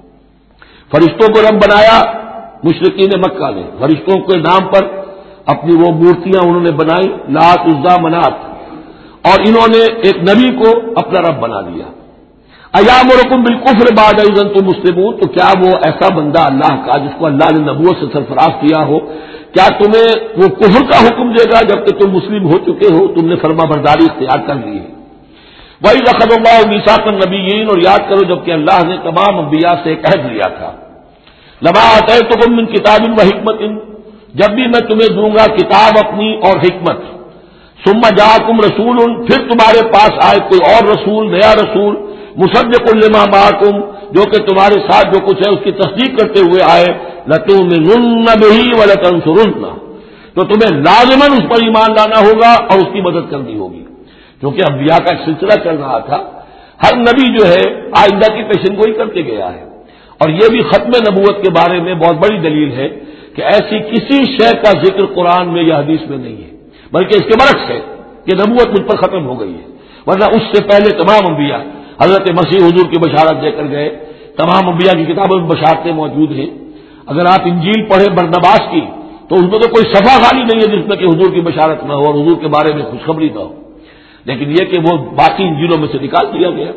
فرشتوں کو رب بنایا مشرکین مکہ نے، فرشتوں کے نام پر اپنی وہ مورتیاں انہوں نے بنائی، لات، عزا، منات، اور انہوں نے ایک نبی کو اپنا رب بنا لیا۔ ایامرکم بالکفر بعد اذ انتم مسلمون، تو کیا وہ ایسا بندہ اللہ کا جس کو اللہ نے نبوت سے سرفراز کیا ہو، کیا تمہیں وہ کفر کا حکم دے گا جبکہ تم مسلم ہو چکے ہو، تم نے فرما برداری اختیار کر لی ہے۔ وَإِذْ أَخَذَ اللَّهُ مِيثَاقَ النَّبِيِّينَ، اور یاد کرو جبکہ اللہ نے تمام انبیاء سے ایک عہد لیا تھا، لَمَا آتَيْتُكُم مِّن كِتَابٍ وَحِكْمَةٍ، جب بھی میں تمہیں دوں گا کتاب اپنی اور حکمت، ثُمَّ جَاءَكُمْ رَسُولٌ، پھر تمہارے پاس آئے کوئی اور رسول، نیا رسول، مُصَدِّقٌ لِّمَا مَعَكُمْ، جو کہ تمہارے ساتھ جو کچھ ہے اس کی تصدیق کرتے ہوئے آئے، لَتُؤْمِنُنَّ بِهِ وَلَتَنصُرُنَّهُ، تو تمہیں لازماً اس پر ایمان لانا ہوگا اور اس کی مدد کرنی ہوگی، کیونکہ انبیاء کا ایک سلسلہ چل رہا تھا، ہر نبی جو ہے آئندہ کی پیشن گوئی کر کے گیا ہے، اور یہ بھی ختم نبوت کے بارے میں بہت بڑی دلیل ہے کہ ایسی کسی شے کا ذکر قرآن میں یا حدیث میں نہیں ہے، بلکہ اس کے برعکس ہے کہ نبوت مجھ پر ختم ہو گئی ہے، ورنہ اس سے پہلے تمام انبیاء حضرت مسیح حضور کی بشارت دے کر گئے، تمام انبیاء کی کتابوں میں بشارتیں موجود ہیں۔ اگر آپ انجیل پڑھیں برنباس کی تو اس میں تو کوئی صفحہ خالی نہیں ہے جس میں کہ حضور کی بشارت نہ ہو اور حضور کے بارے میں خوشخبری نہ ہو، لیکن یہ کہ وہ باقی انجیلوں میں سے نکال دیا گیا۔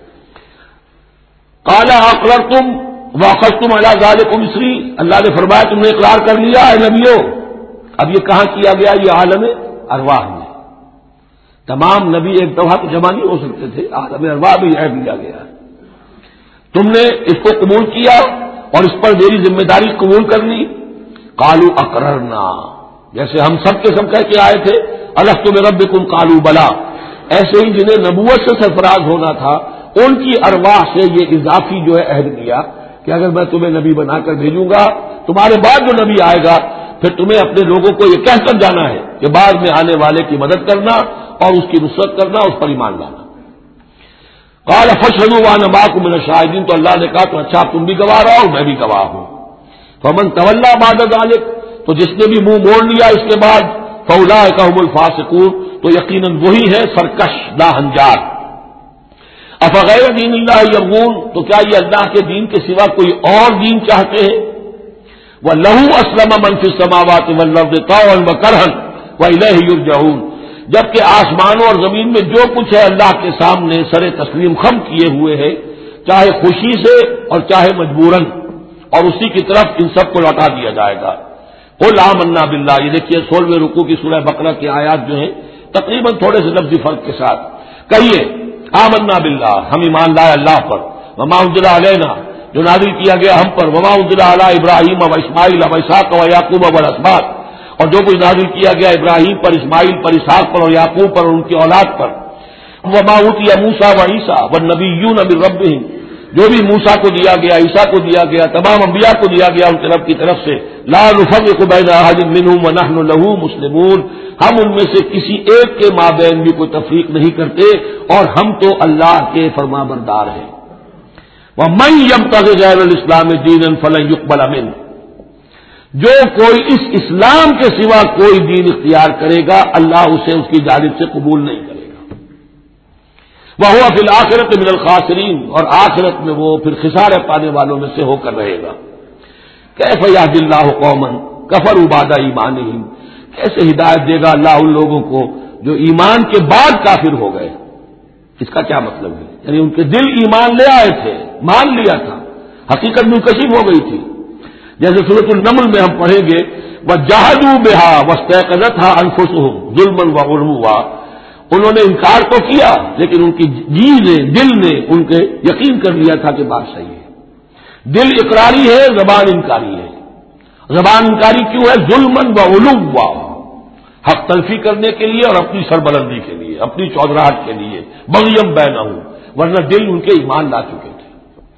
قال اقررتم واخذتم على ذلكم اسری، اللہ نے فرمایا تم نے اقرار کر لیا اے نبیوں۔ اب یہ کہاں کیا گیا؟ یہ عالم ارواح میں، تمام نبی ایک دفعہ تو جمع نہیں ہو سکتے تھے، عالم ارواح بھی عہد لیا گیا ہے. تم نے اس کو قبول کیا اور اس پر میری ذمہ داری قبول کر لی. قالوا اقررنا، جیسے ہم سب کے سب کہہ کے آئے تھے الست بربکم قالوا بلا، ایسے ہی جنہیں نبوت سے سرفراز ہونا تھا ان کی ارواح سے یہ اضافی جو ہے عہد لیا کہ اگر میں تمہیں نبی بنا کر بھیجوں گا، تمہارے بعد جو نبی آئے گا پھر تمہیں اپنے لوگوں کو یہ کہہ کر جانا ہے کہ بعد میں آنے والے کی مدد کرنا اور اس کی نصرت کرنا، اس پر ایمان لانا. قال فاشهدوا وانا معكم من الشاهدين، تو اللہ نے کہا تو اچھا تم بھی گواہ رہو میں بھی گواہ ہوں. فمن تولى بعد ذلك، تو جس نے بھی منہ موڑ لیا اس کے بعد، فاولئک هم الفاسقون، تو یقیناً وہی ہے سرکش ناہنجار. افغیر دین اللہ یبغون، تو کیا یہ اللہ کے دین کے سوا کوئی اور دین چاہتے ہیں؟ وَلَهُ أَسْلَمَ مَنْ فِي السَّمَاوَاتِ وَالْأَرْضِ طَوْعًا وَكَرْهًا وَإِلَيْهِ يُرْجَعُونَ، جبکہ آسمانوں اور زمین میں جو کچھ ہے اللہ کے سامنے سر تسلیم خم کیے ہوئے ہے، چاہے خوشی سے اور چاہے مجبوراً، اور اسی کی طرف ان سب کو لوٹا دیا جائے گا. قُلْ آمَنَّا بِاللَّهِ، یہ دیکھیے سولہویں رکوع کی سورہ بقرہ کی آیات جو ہیں تقریباً تھوڑے سے لفظی فرق کے ساتھ، کہیے آمنا باللہ، ہم ایمان لائے اللہ پر، وما انزل علینا، جو نازل کیا گیا ہم پر، وما انزل علی ابراہیم و اسماعیل و اسحاق و یعقوب والاسباط، اور جو کچھ نازل کیا گیا ابراہیم پر، اسماعیل پر، اسحاق پر اور یعقوب پر اور ان کی اولاد پر، وما اوتی موسیٰ و عیسیٰ والنبیون من ربہم، جو بھی موسیٰ کو دیا گیا، عیسیٰ کو دیا گیا، تمام انبیاء کو دیا گیا ان کے رب کی طرف سے، لا نفرق بین احد منہم ونحن له مسلمون، ہم ان میں سے کسی ایک کے مابین بھی کوئی تفریق نہیں کرتے اور ہم تو اللہ کے فرما بردار ہیں. وَمَن يَبْتَغِ غَيْرَ الْإِسْلَامِ دِينًا فَلَن يُقْبَلَ مِنْهُ، جو کوئی اس اسلام کے سوا کوئی دین اختیار کرے گا اللہ اسے اس کی جانب سے قبول نہیں کرے گا. وَهُوَ فِي الْآخِرَةِ مِنَ الْخَاسِرِينَ، اور آخرت میں وہ پھر خسارے پانے والوں میں سے ہو کر رہے گا. كَيْفَ يَهْدِي اللَّهُ قَوْمًا كَفَرُوا بَعْدَ إِيمَانِهِمْ، کیسے ہدایت دے گا اللہ ان لوگوں کو جو ایمان کے بعد کافر ہو گئے. اس کا کیا مطلب ہے؟ یعنی ان کے دل ایمان لے آئے تھے، مان لیا تھا، حقیقت منکشف ہو گئی تھی. جیسے سورۃ النمل میں ہم پڑھیں گے وَجَحَدُوا بِهَا وَاسْتَيْقَنَتْهَا أَنفُسُهُمْ ظُلْمًا وَعُلُوًّا، انہوں نے انکار تو کیا لیکن ان کی جی نے، دل نے ان کے یقین کر لیا تھا کہ بات صحیح ہے. دل اقراری ہے، زبان انکاری ہے. زبان انکاری کیوں ہے؟ ظلمًا وعلوا، حق تلفی کرنے کے لیے اور اپنی سربلندی کے لیے، اپنی چودراہٹ کے لیے، بغیم بینہم، ورنہ دل ان کے ایمان لا چکے تھے.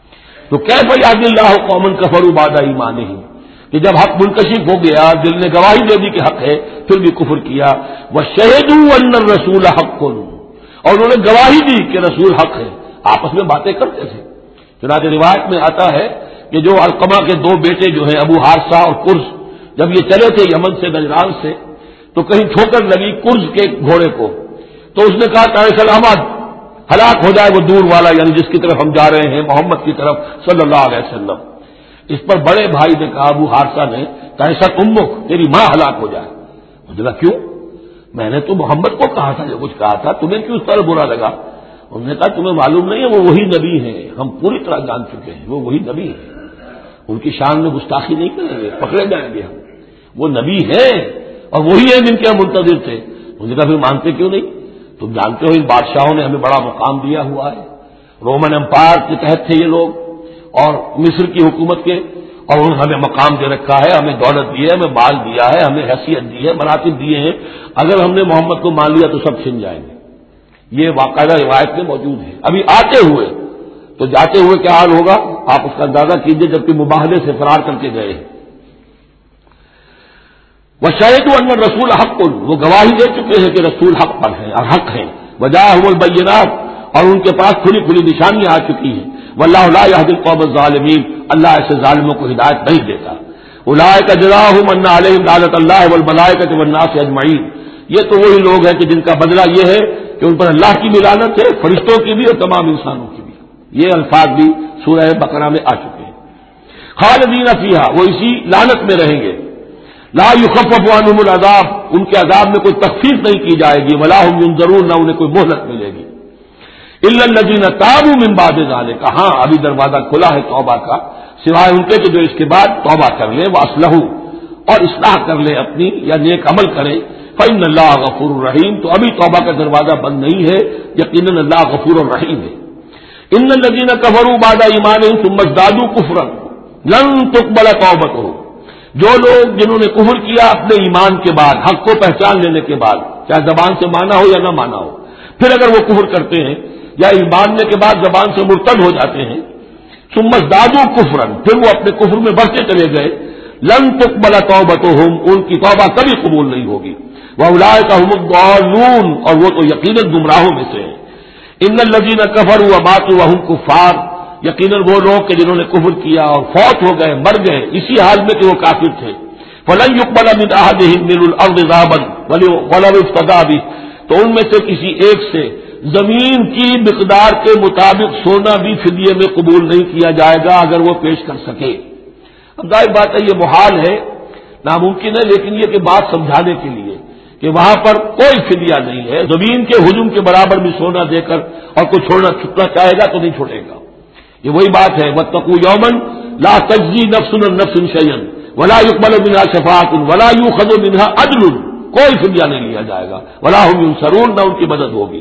تو کیف یہدی اللہ قوما کفروا بعد ایمانہم، کہ جب حق منکشف ہو گیا، دل نے گواہی دے دی کہ حق ہے پھر بھی کفر کیا. وشہدوا ان الرسول حق، اور انہوں نے گواہی دی کہ رسول حق ہے. آپس میں باتیں کرتے تھے. چنانچہ روایت میں آتا ہے کہ جو علقمہ کے دو بیٹے جو ہیں ابو حارثہ اور قرز، جب یہ چلے تھے یمن سے نجران سے، تو کہیں ٹھوکر لگی قرز کے گھوڑے کو، تو اس نے کہا کہ سلامت، ہلاک ہو جائے وہ دور والا، یعنی جس کی طرف ہم جا رہے ہیں محمد کی طرف صلی اللہ علیہ وسلم. اس پر بڑے بھائی نے کہا ابو حارثہ نے کہ ایسا امک، تیری ماں ہلاک ہو جائے. اس نے کہا کیوں؟ میں نے تو محمد کو کہا تھا جو کچھ کہا تھا، تمہیں کیوں اس طرح برا لگا؟ انہوں نے کہا تمہیں معلوم نہیں ہے وہ وہی نبی ہیں، ہم پوری طرح جان چکے ہیں وہ وہی نبی ہیں، ان کی شان میں گستاخی نہیں کریں گے، پکڑے جائیں گے ہم. وہ نبی ہیں اور وہی ہیں جن کے ہم منتظر تھے. انہوں نے کہا پھر مانتے کیوں نہیں؟ تم جانتے ہو ان بادشاہوں نے ہمیں بڑا مقام دیا ہوا ہے، رومن امپائر کے تحت تھے یہ لوگ اور مصر کی حکومت کے، اور انہوں نے ہمیں مقام دے رکھا ہے، ہمیں دولت دی ہے، ہمیں مال دیا ہے، ہمیں حیثیت دی ہے، مراتب دیے ہیں. اگر ہم نے محمد کو مان لیا تو سب چھن جائیں گے. یہ باقاعدہ روایت میں موجود ہے. ابھی آتے ہوئے تو جاتے ہوئے کیا حال ہوگا آپ اس کا اندازہ کیجئے، جبکہ مباہلے سے فرار کر کے گئے ہیں. وَشَهِدُوا أَنَّ الرَّسُولَ حَقٌّ، وہ گواہی دے چکے ہیں کہ رسول حق پر ہیں اور حق ہیں. وَجَاءَهُمُ الْبَيِّنَاتُ، اور ان کے پاس کھلی کھلی نشانیاں آ چکی ہیں. وَاللَّهُ لَا يَهْدِي الْقَوْمَ الظَّالِمِينَ، اللہ ایسے ظالموں کو ہدایت نہیں دیتا. أُولَٰئِكَ جَزَاؤُهُمْ أَنَّ عَلَيْهِمْ لَعْنَةَ اللَّهِ وَالْمَلَائِكَةِ وَالنَّاسِ أَجْمَعِينَ، یہ تو وہی لوگ ہیں کہ جن کا بدلہ یہ ہے کہ ان پر اللہ کی بھی لعنت ہے، فرشتوں کی بھی اور تمام انسانوں کی بھی. یہ الفاظ بھی سورہ بقرہ میں آ چکے ہیں. خالدین فیہا، وہ اسی لعنت میں رہیں گے. لا یخفف عنہم العذاب، ان کے عذاب میں کوئی تخفیف نہیں کی جائے گی. ولا هم ينظرون، نہ انہیں کوئی مہلت ملے گی. الا الذین تابوا من بعد ذلک، ہاں ابھی دروازہ کھلا ہے توبہ کا، سوائے ان کے کہ جو اس کے بعد توبہ کر لیں، واصلحوا، اور اصلاح کر لیں اپنی یا نیک عمل کریں. فإن اللہ غفور الرحیم، تو ابھی توبہ کا دروازہ بند نہیں ہے، یقیناً اللہ غفور الرحیم ہے۔ ان الذین کفروا بعد ایمانہم ثم ازدادوا کفرا لن تقبل توبتہم، جو لوگ جنہوں نے کفر کیا اپنے ایمان کے بعد، حق کو پہچان لینے کے بعد، چاہے زبان سے مانا ہو یا نہ مانا ہو، پھر اگر وہ کفر کرتے ہیں یا ایماننے کے بعد زبان سے مرتد ہو جاتے ہیں، ثم ازدادوا کفرا، پھر وہ اپنے کفر میں بڑھتے چلے گئے، لن تقبل توبتہم، ان کی توبہ کبھی قبول نہیں ہوگی، واولئک هم الضالون، اور وہ تو یقیناً گمراہوں میں سے ہیں۔ ان الذین کفروا وماتوا وهم کفار، یقیناً وہ لوگ کہ جنہوں نے کفر کیا اور فوت ہو گئے، مر گئے اسی حال میں کہ وہ کافر تھے، فلن يقبل من احدهم ملء الارض ذهبا ولو افتدى به، تو ان میں سے کسی ایک سے زمین کی مقدار کے مطابق سونا بھی فدیے میں قبول نہیں کیا جائے گا اگر وہ پیش کر سکے۔ اب ظاہر بات ہے یہ محال ہے، ناممکن ہے، لیکن یہ کہ بات سمجھانے کے لیے کہ وہاں پر کوئی فدیہ نہیں ہے، زمین کے ہجوم کے برابر بھی سونا دے کر اور کوئی چھوڑنا چھٹنا چاہے گا تو نہیں چھوڑے گا۔ یہ وہی بات ہے، واتقوا یوما لا تجزی نفس عن نفس شیئا ولا يقبل منها شفاعۃ ولا یؤخذ منها عدل، کوئی فدیہ نہیں لیا جائے گا، ولا هم ينصرون، نہ ان کی مدد ہوگی۔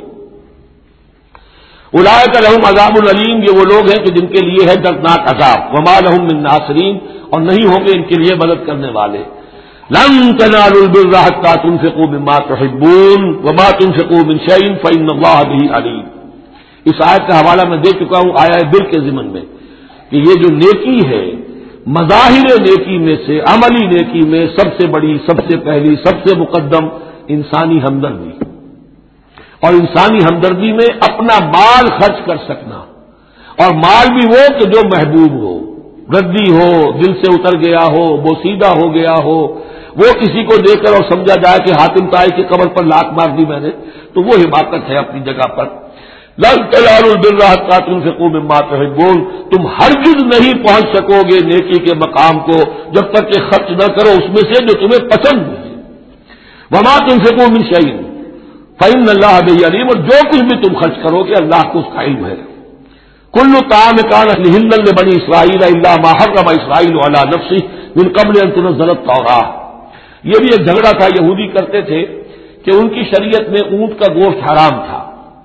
اولئک لهم عذاب علیم، یہ وہ لوگ ہیں کہ جن کے لیے ہے دردناک عذاب، وما لهم من ناصرین، اور نہیں ہوں گے ان کے لیے مدد کرنے والے۔ لن تنالوا البر حتى تنفقوا مما تحبون وما تنفقوا من شيء فإن الله به عليم۔ اس آیت کا حوالہ میں دے چکا ہوں آیا بر کے ضمن میں کہ یہ جو نیکی ہے، مظاہر نیکی میں سے، عملی نیکی میں سب سے بڑی، سب سے پہلی، سب سے مقدم انسانی ہمدردی، اور انسانی ہمدردی میں اپنا مال خرچ کر سکنا، اور مال بھی وہ کہ جو محبوب ہو، ردی ہو، دل سے اتر گیا ہو، بوسیدہ ہو گیا ہو، وہ کسی کو دے کر اور سمجھا جائے کہ حاتم طائی کی قبر پر لات مار دی میں نے، تو وہ حماقت ہے اپنی جگہ پر۔ لن تنالوا البر حتى تنفقوا مما تحبون، تم ہرگز نہیں پہنچ سکو گے نیکی کے مقام کو جب تک کہ خرچ نہ کرو اس میں سے جو تمہیں پسند ہے۔ وما تنفقوا من شيء فإن الله به عليم، اور جو کچھ بھی تم خرچ کرو گے اللہ کو اس کا علم ہے۔ کل طعام كان حلا لبني اسرائيل الا ما حرم اسرائيل على نفسه من قبل ان تنزل التوراة، یہ بھی ایک جھگڑا تھا، یہودی کرتے تھے کہ ان کی شریعت میں اونٹ کا گوشت حرام تھا،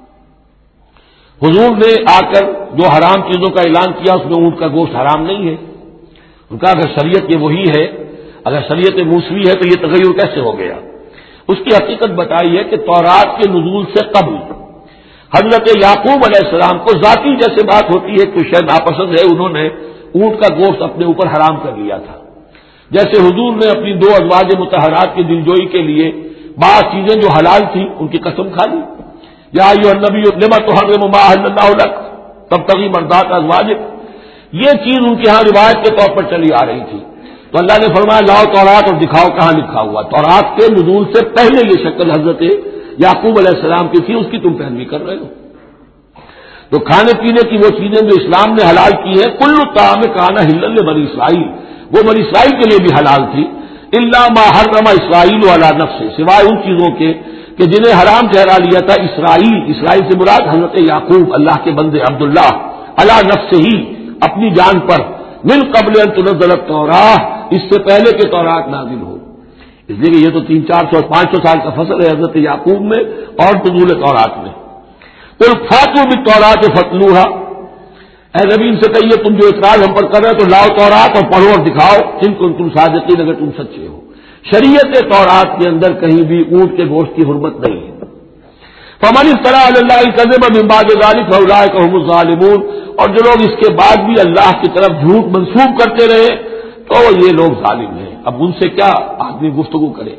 حضور نے آ کر جو حرام چیزوں کا اعلان کیا اس میں اونٹ کا گوشت حرام نہیں ہے۔ ان کا اگر شریعت یہ وہی ہے، اگر شریعت موسوی ہے تو یہ تغیر کیسے ہو گیا؟ اس کی حقیقت بتائی ہے کہ تورات کے نزول سے قبل حضرت یعقوب علیہ السلام کو ذاتی جیسے بات ہوتی ہے کہ شاید ناپسند ہے، انہوں نے اونٹ کا گوشت اپنے اوپر حرام کر لیا تھا، جیسے حضور نے اپنی دو ازواج مطہرات کی دلجوئی کے لیے بعض چیزیں جو حلال تھی ان کی قسم کھا لی، یا ایھا النبی لم تحرم ما احل اللہ لک تبتغی مرضات ازواجک، یہ چیز ان کے ہاں روایت کے طور پر چلی آ رہی تھی، تو اللہ نے فرمایا لاؤ تورات اور دکھاؤ کہاں لکھا ہوا۔ تورات کے نزول سے پہلے یہ شکل حضرت یعقوب علیہ السلام کی تھی، اس کی تم پیروی کر رہے ہو۔ تو کھانے پینے کی وہ چیزیں جو اسلام نے حلال کی ہیں، کل طعام کان حلا لبنی اسرائیل، وہ بنی اسرائیل کے لیے بھی حلال تھی، الا ما حرم اسرائیل علی نفسہ، سوائے ان چیزوں کے کہ جنہیں حرام ٹھہرا لیا تھا اسرائیل، اسرائیل سے مراد حضرت یعقوب اللہ کے بندے عبداللہ، علی نفسہ ہی، اپنی جان پر، من قبل ان تنزل التوراۃ، اس سے پہلے کہ تورات نازل ہو۔ اس لیے کہ یہ تو تین چار سو پانچ سو سال کا فصل ہے حضرت یعقوب میں اور نزول تورات میں۔ قل فاتوا بالتوراۃ فاتلوها، اے نبی ان سے کہیے تم جو اعتراض ہم پر کر رہے ہو تو لاؤ تورات اور پڑھو اور دکھاؤ، ان کو تم صادقین اگر تم سچے ہو۔ شریعت تورات کے اندر کہیں بھی اونٹ کے گوشت کی حرمت نہیں ہے۔ فمن افترى على الله الكذب من بعد ذلك فاولئك هم الظالمون، اور جو لوگ اس کے بعد بھی اللہ کی طرف جھوٹ منسوب کرتے رہے تو یہ لوگ ظالم ہیں۔ اب ان سے کیا آدمی گفتگو کرے؟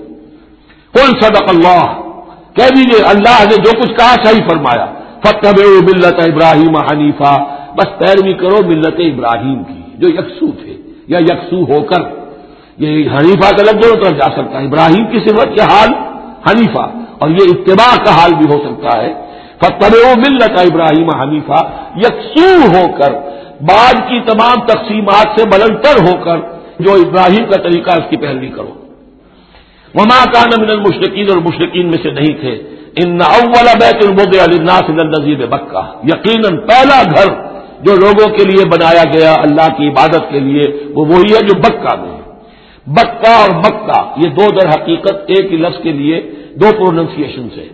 قل صدق اللہ، کہہ دیجیے اللہ نے جو کچھ کہا صحیح فرمایا، فاتبعوا ملت ابراہیم حنیفا، بس پیروی کرو ملت ابراہیم کی جو یکسو تھے یا یکسو ہو کر، یہ حنیفہ کا لفظ دونوں طرف جا سکتا ہے، ابراہیم کی صفت کے حال حنیفہ، اور یہ اتباع کا حال بھی ہو سکتا ہے۔ فاتبعوا ملت ابراہیم حنیفہ، یکسو ہو کر، بعد کی تمام تقسیمات سے بلندتر ہو کر جو ابراہیم کا طریقہ اس کی پیروی کرو۔ وما کان من المشرکین، اور مشرکین میں سے نہیں تھے۔ ان اول بیت وضع للناس للذی ببکہ، یقیناً پہلا گھر جو لوگوں کے لیے بنایا گیا اللہ کی عبادت کے لیے وہ وہی ہے جو بکہ میں ہے۔ بکہ اور مکہ یہ دو در حقیقت ایک ہی لفظ کے لیے دو پروننسیشن سے.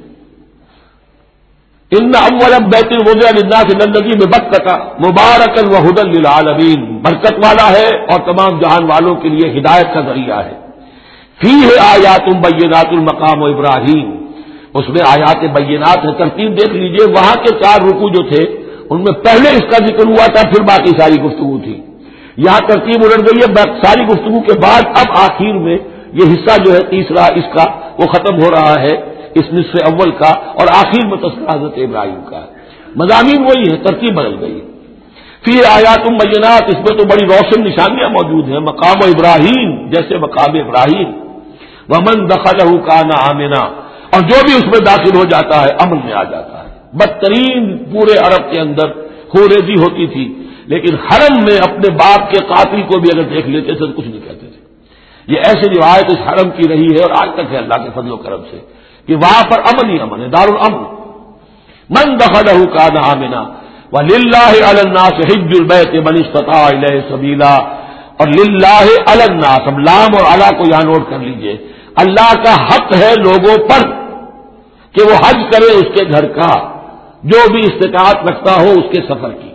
ان اول بیت وضع للناس الذی ببکۃ مبارکا وہدی للعالمین، برکت والا ہے اور تمام جہان والوں کے لیے ہدایت کا ذریعہ ہے. فیہ آیات بینات المقام و ابراہیم، اس میں آیات بینات ہے. ترتیب دیکھ لیجئے، وہاں کے چار رکوع جو تھے ان میں پہلے اس کا ذکر ہوا تھا، پھر باقی ساری گفتگو تھی. یہاں ترتیب الٹ گئی ہے، ساری گفتگو کے بعد اب آخر میں یہ حصہ جو ہے تیسرا اس کا وہ ختم ہو رہا ہے اس نصف اول کا، اور آخر میں تذکرہ حضرت ابراہیم کا ہے. مضامین وہی ہے، ترتیب بدل گئی. فی آیات بینات، اس میں تو بڑی روشن نشانیاں موجود ہیں. مقام ابراہیم، جیسے مقام ابراہیم. ومن دخلہ کان آمنا، اور جو بھی اس میں داخل ہو جاتا ہے امن میں آ جاتا ہے. بدترین پورے عرب کے اندر خوریزی ہوتی تھی، لیکن حرم میں اپنے باپ کے قاتل کو بھی اگر دیکھ لیتے تھے تو کچھ نہیں کہتے تھے. یہ ایسی روایت اس حرم کی رہی ہے اور آج تک ہے اللہ کے فضل و کرم سے کہ وہاں پر امن ہی امن ہے، دار الامن. من دخلہ کان آمنا وللہ علی الناس حج البیت من استطاع الیہ سبیلا. اور للہ علی الناس، اب لام اور علی کو یہاں نوٹ کر لیجئے، اللہ کا حق ہے لوگوں پر کہ وہ حج کرے اس کے گھر کا، جو بھی استطاعت رکھتا ہو اس کے سفر کی.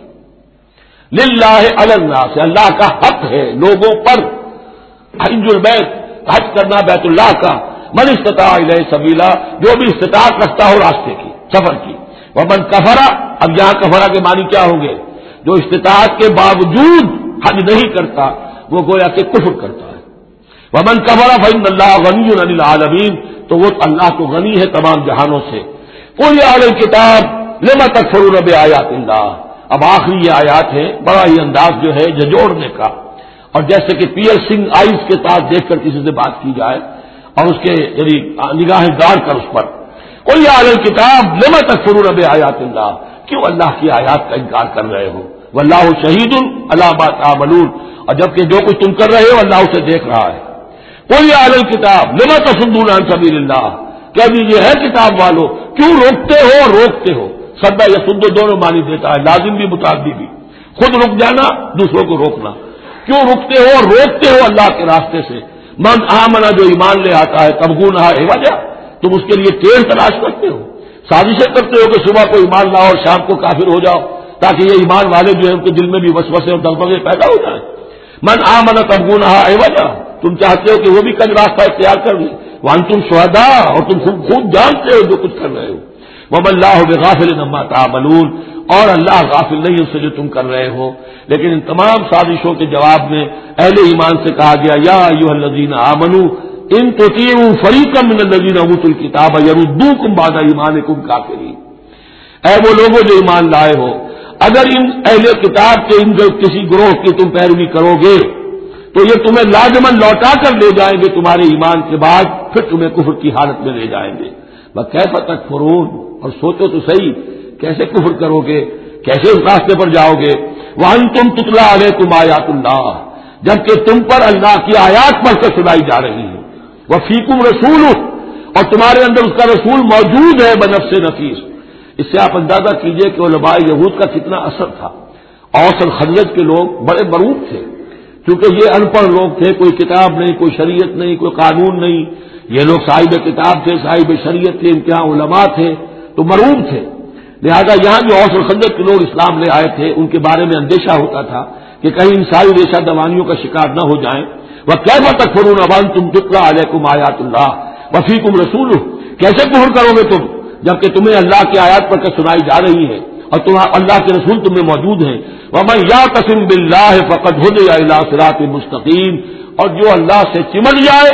للہ علی الناس، اللہ کا حق ہے لوگوں پر حج البیت، حج کرنا بیت اللہ کا. من استطاع الیہ سبیلا، جو بھی استطاعت رکھتا ہو راستے کی، سفر کی. ومن کفر، اب یہاں کفرہ کے معنی کیا ہوں گے؟ جو استطاعت کے باوجود حج نہیں کرتا وہ گویا کہ کفر کرتا ہے. ومن کفر فإن اللہ غنی عن العالمین، تو وہ اللہ تو غنی ہے تمام جہانوں سے. قل یا اہل الکتاب لم تکفرون بآیات اللہ. اب آخری یہ آیات ہے، بڑا ہی انداز جو ہے جھجوڑنے کا، اور جیسے کہ پیئرسنگ آئیز کے ساتھ دیکھ کر کسی سے بات کی جائے اور اس کے یعنی نگاہیں گاڑ کر اس پر. قل یا اہل الکتاب لم تکفرون بآیات اللہ، کیوں اللہ کی آیات کا انکار کر رہے ہو؟ واللہ شہید علی ما تعملون، اور جبکہ جو کچھ تم کر رہے ہو اللہ اسے دیکھ رہا ہے. قل یا اہل الکتاب لم تصدون عن سبیل اللہ، کہہ دیجیے ہے کتاب والو کیوں روکتے ہو اور روکتے ہو. سدا یا سد دونوں معنی دیتا ہے، لازم بھی متعدی بھی. خود رک جانا، دوسروں کو روکنا. کیوں رکتے ہو اور روکتے ہو اللہ کے راستے سے؟ من آمنا، جو ایمان لے آتا ہے، تبغونہا عوجا، تم اس کے لیے ٹیڑھ تلاش کرتے ہو، سازشیں کرتے ہو کہ صبح کو ایمان لاؤ اور شام کو کافر ہو جاؤ تاکہ یہ ایمان والے جو ہے ان کے دل میں بھی وسوسے اور دغدغے پیدا ہو جائیں. من آمنا تبغونہا عوجا، تم چاہتے ہو کہ وہ بھی کل راستہ اختیار کر لیں. وانتم شہداء، اور تم خود خود جانتے ہو جو کچھ کر رہے ہو. وما اللہ بغافل عما تعملون، اور اللہ غافل نہیں اس سے جو تم کر رہے ہو. لیکن ان تمام سازشوں کے جواب میں اہل ایمان سے کہا گیا یا ایھا الذین آمنوا ان تطیعوا فریقا من الذین اوتوا الکتاب یردوکم بعد ایمانکم کافرین. اے وہ لوگوں جو ایمان لائے ہو، اگر ان اہل کتاب کے ان کسی گروہ کی تم پیروی کرو گے تو یہ تمہیں لازماً لوٹا کر لے جائیں گے تمہارے ایمان کے بعد، پھر تمہیں کفر کی حالت میں لے جائیں گے. وکیف تکفرون، اور سوچو تو صحیح کیسے کفر کرو گے، کیسے اس راستے پر جاؤ گے. وانتم تتلی علیکم آیات اللہ، جبکہ تم پر اللہ کی آیات پڑھ کر سنائی جا رہی ہے. وفیکم رسول، اور تمہارے اندر اس کا رسول موجود ہے بنفس نفیس. اس سے آپ اندازہ کیجئے کہ علماء یہود کا کتنا اثر تھا. اوس اور خزرج کے لوگ بڑے مرعوب تھے، کیونکہ یہ ان پڑھ لوگ تھے، کوئی کتاب نہیں، کوئی شریعت نہیں، کوئی قانون نہیں. یہ لوگ صاحب کتاب تھے، صاحب شریعت تھے، ان کے یہاں علماء تھے تو مرعوب تھے. لہذا یہاں جو اوس اور خزرج کے لوگ اسلام لے آئے تھے ان کے بارے میں اندیشہ ہوتا تھا کہ کہیں ان ساری ریشہ دوانیوں کا شکار نہ ہو جائیں. وَكَيْفَ تَكْفُرُونَ وَأَنْتُمْ تُتْلَىٰ عَلَيْكُمْ آیَاتُ اللَّهِ وَفِيكُمْ رَسُولُهُ، کیسے کفر کرو گے تم جبکہ تمہیں اللہ کی آیات پڑھ کر سنائی جا رہی ہے اور تم اللہ کے رسول تمہیں موجود ہیں. وَمَن يَعْتَصِم بِاللَّهِ فَقَدْ هُدِيَ إِلَىٰ صِرَاطٍ مُّسْتَقِيمٍ، اور جو اللہ سے چمٹ جائے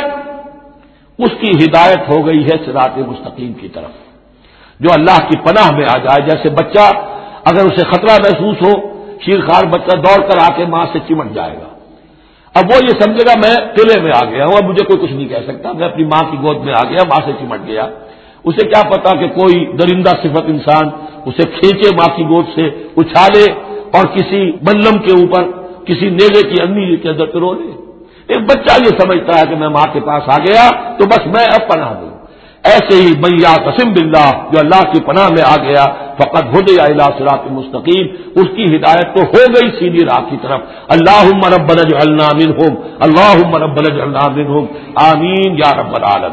اس کی ہدایت ہو گئی ہے صراط مستقیم کی طرف. جو اللہ کی پناہ میں آ جائے، جیسے بچہ اگر اسے خطرہ محسوس ہو، شیرخوار بچہ دوڑ کر آ کے ماں سے چمٹ جائے گا. اب وہ یہ سمجھے گا میں قلعے میں آ گیا ہوں، اب مجھے کوئی کچھ نہیں کہہ سکتا، میں اپنی ماں کی گود میں آ گیا، ماں سے چمٹ گیا. اسے کیا پتا کہ کوئی درندہ صفت انسان اسے کھینچے ماں کی گود سے، اچھالے اور کسی بلم کے اوپر کسی نیزے کی انگلی کے اندر رو لے. ایک بچہ یہ سمجھتا ہے کہ میں ماں کے پاس آ گیا تو بس میں اب پناہ دوں. ایسے ہی من یعتصم باللہ، جو اللہ کی پناہ میں آ گیا فقد ہدی الی صراط مستقیم، اس کی ہدایت تو ہو گئی سیدھی راہ کی طرف۔ اللہم ربنا اجعلنا منہم، اللہم ربنا اجعلنا منہم، آمین یا رب العالمین۔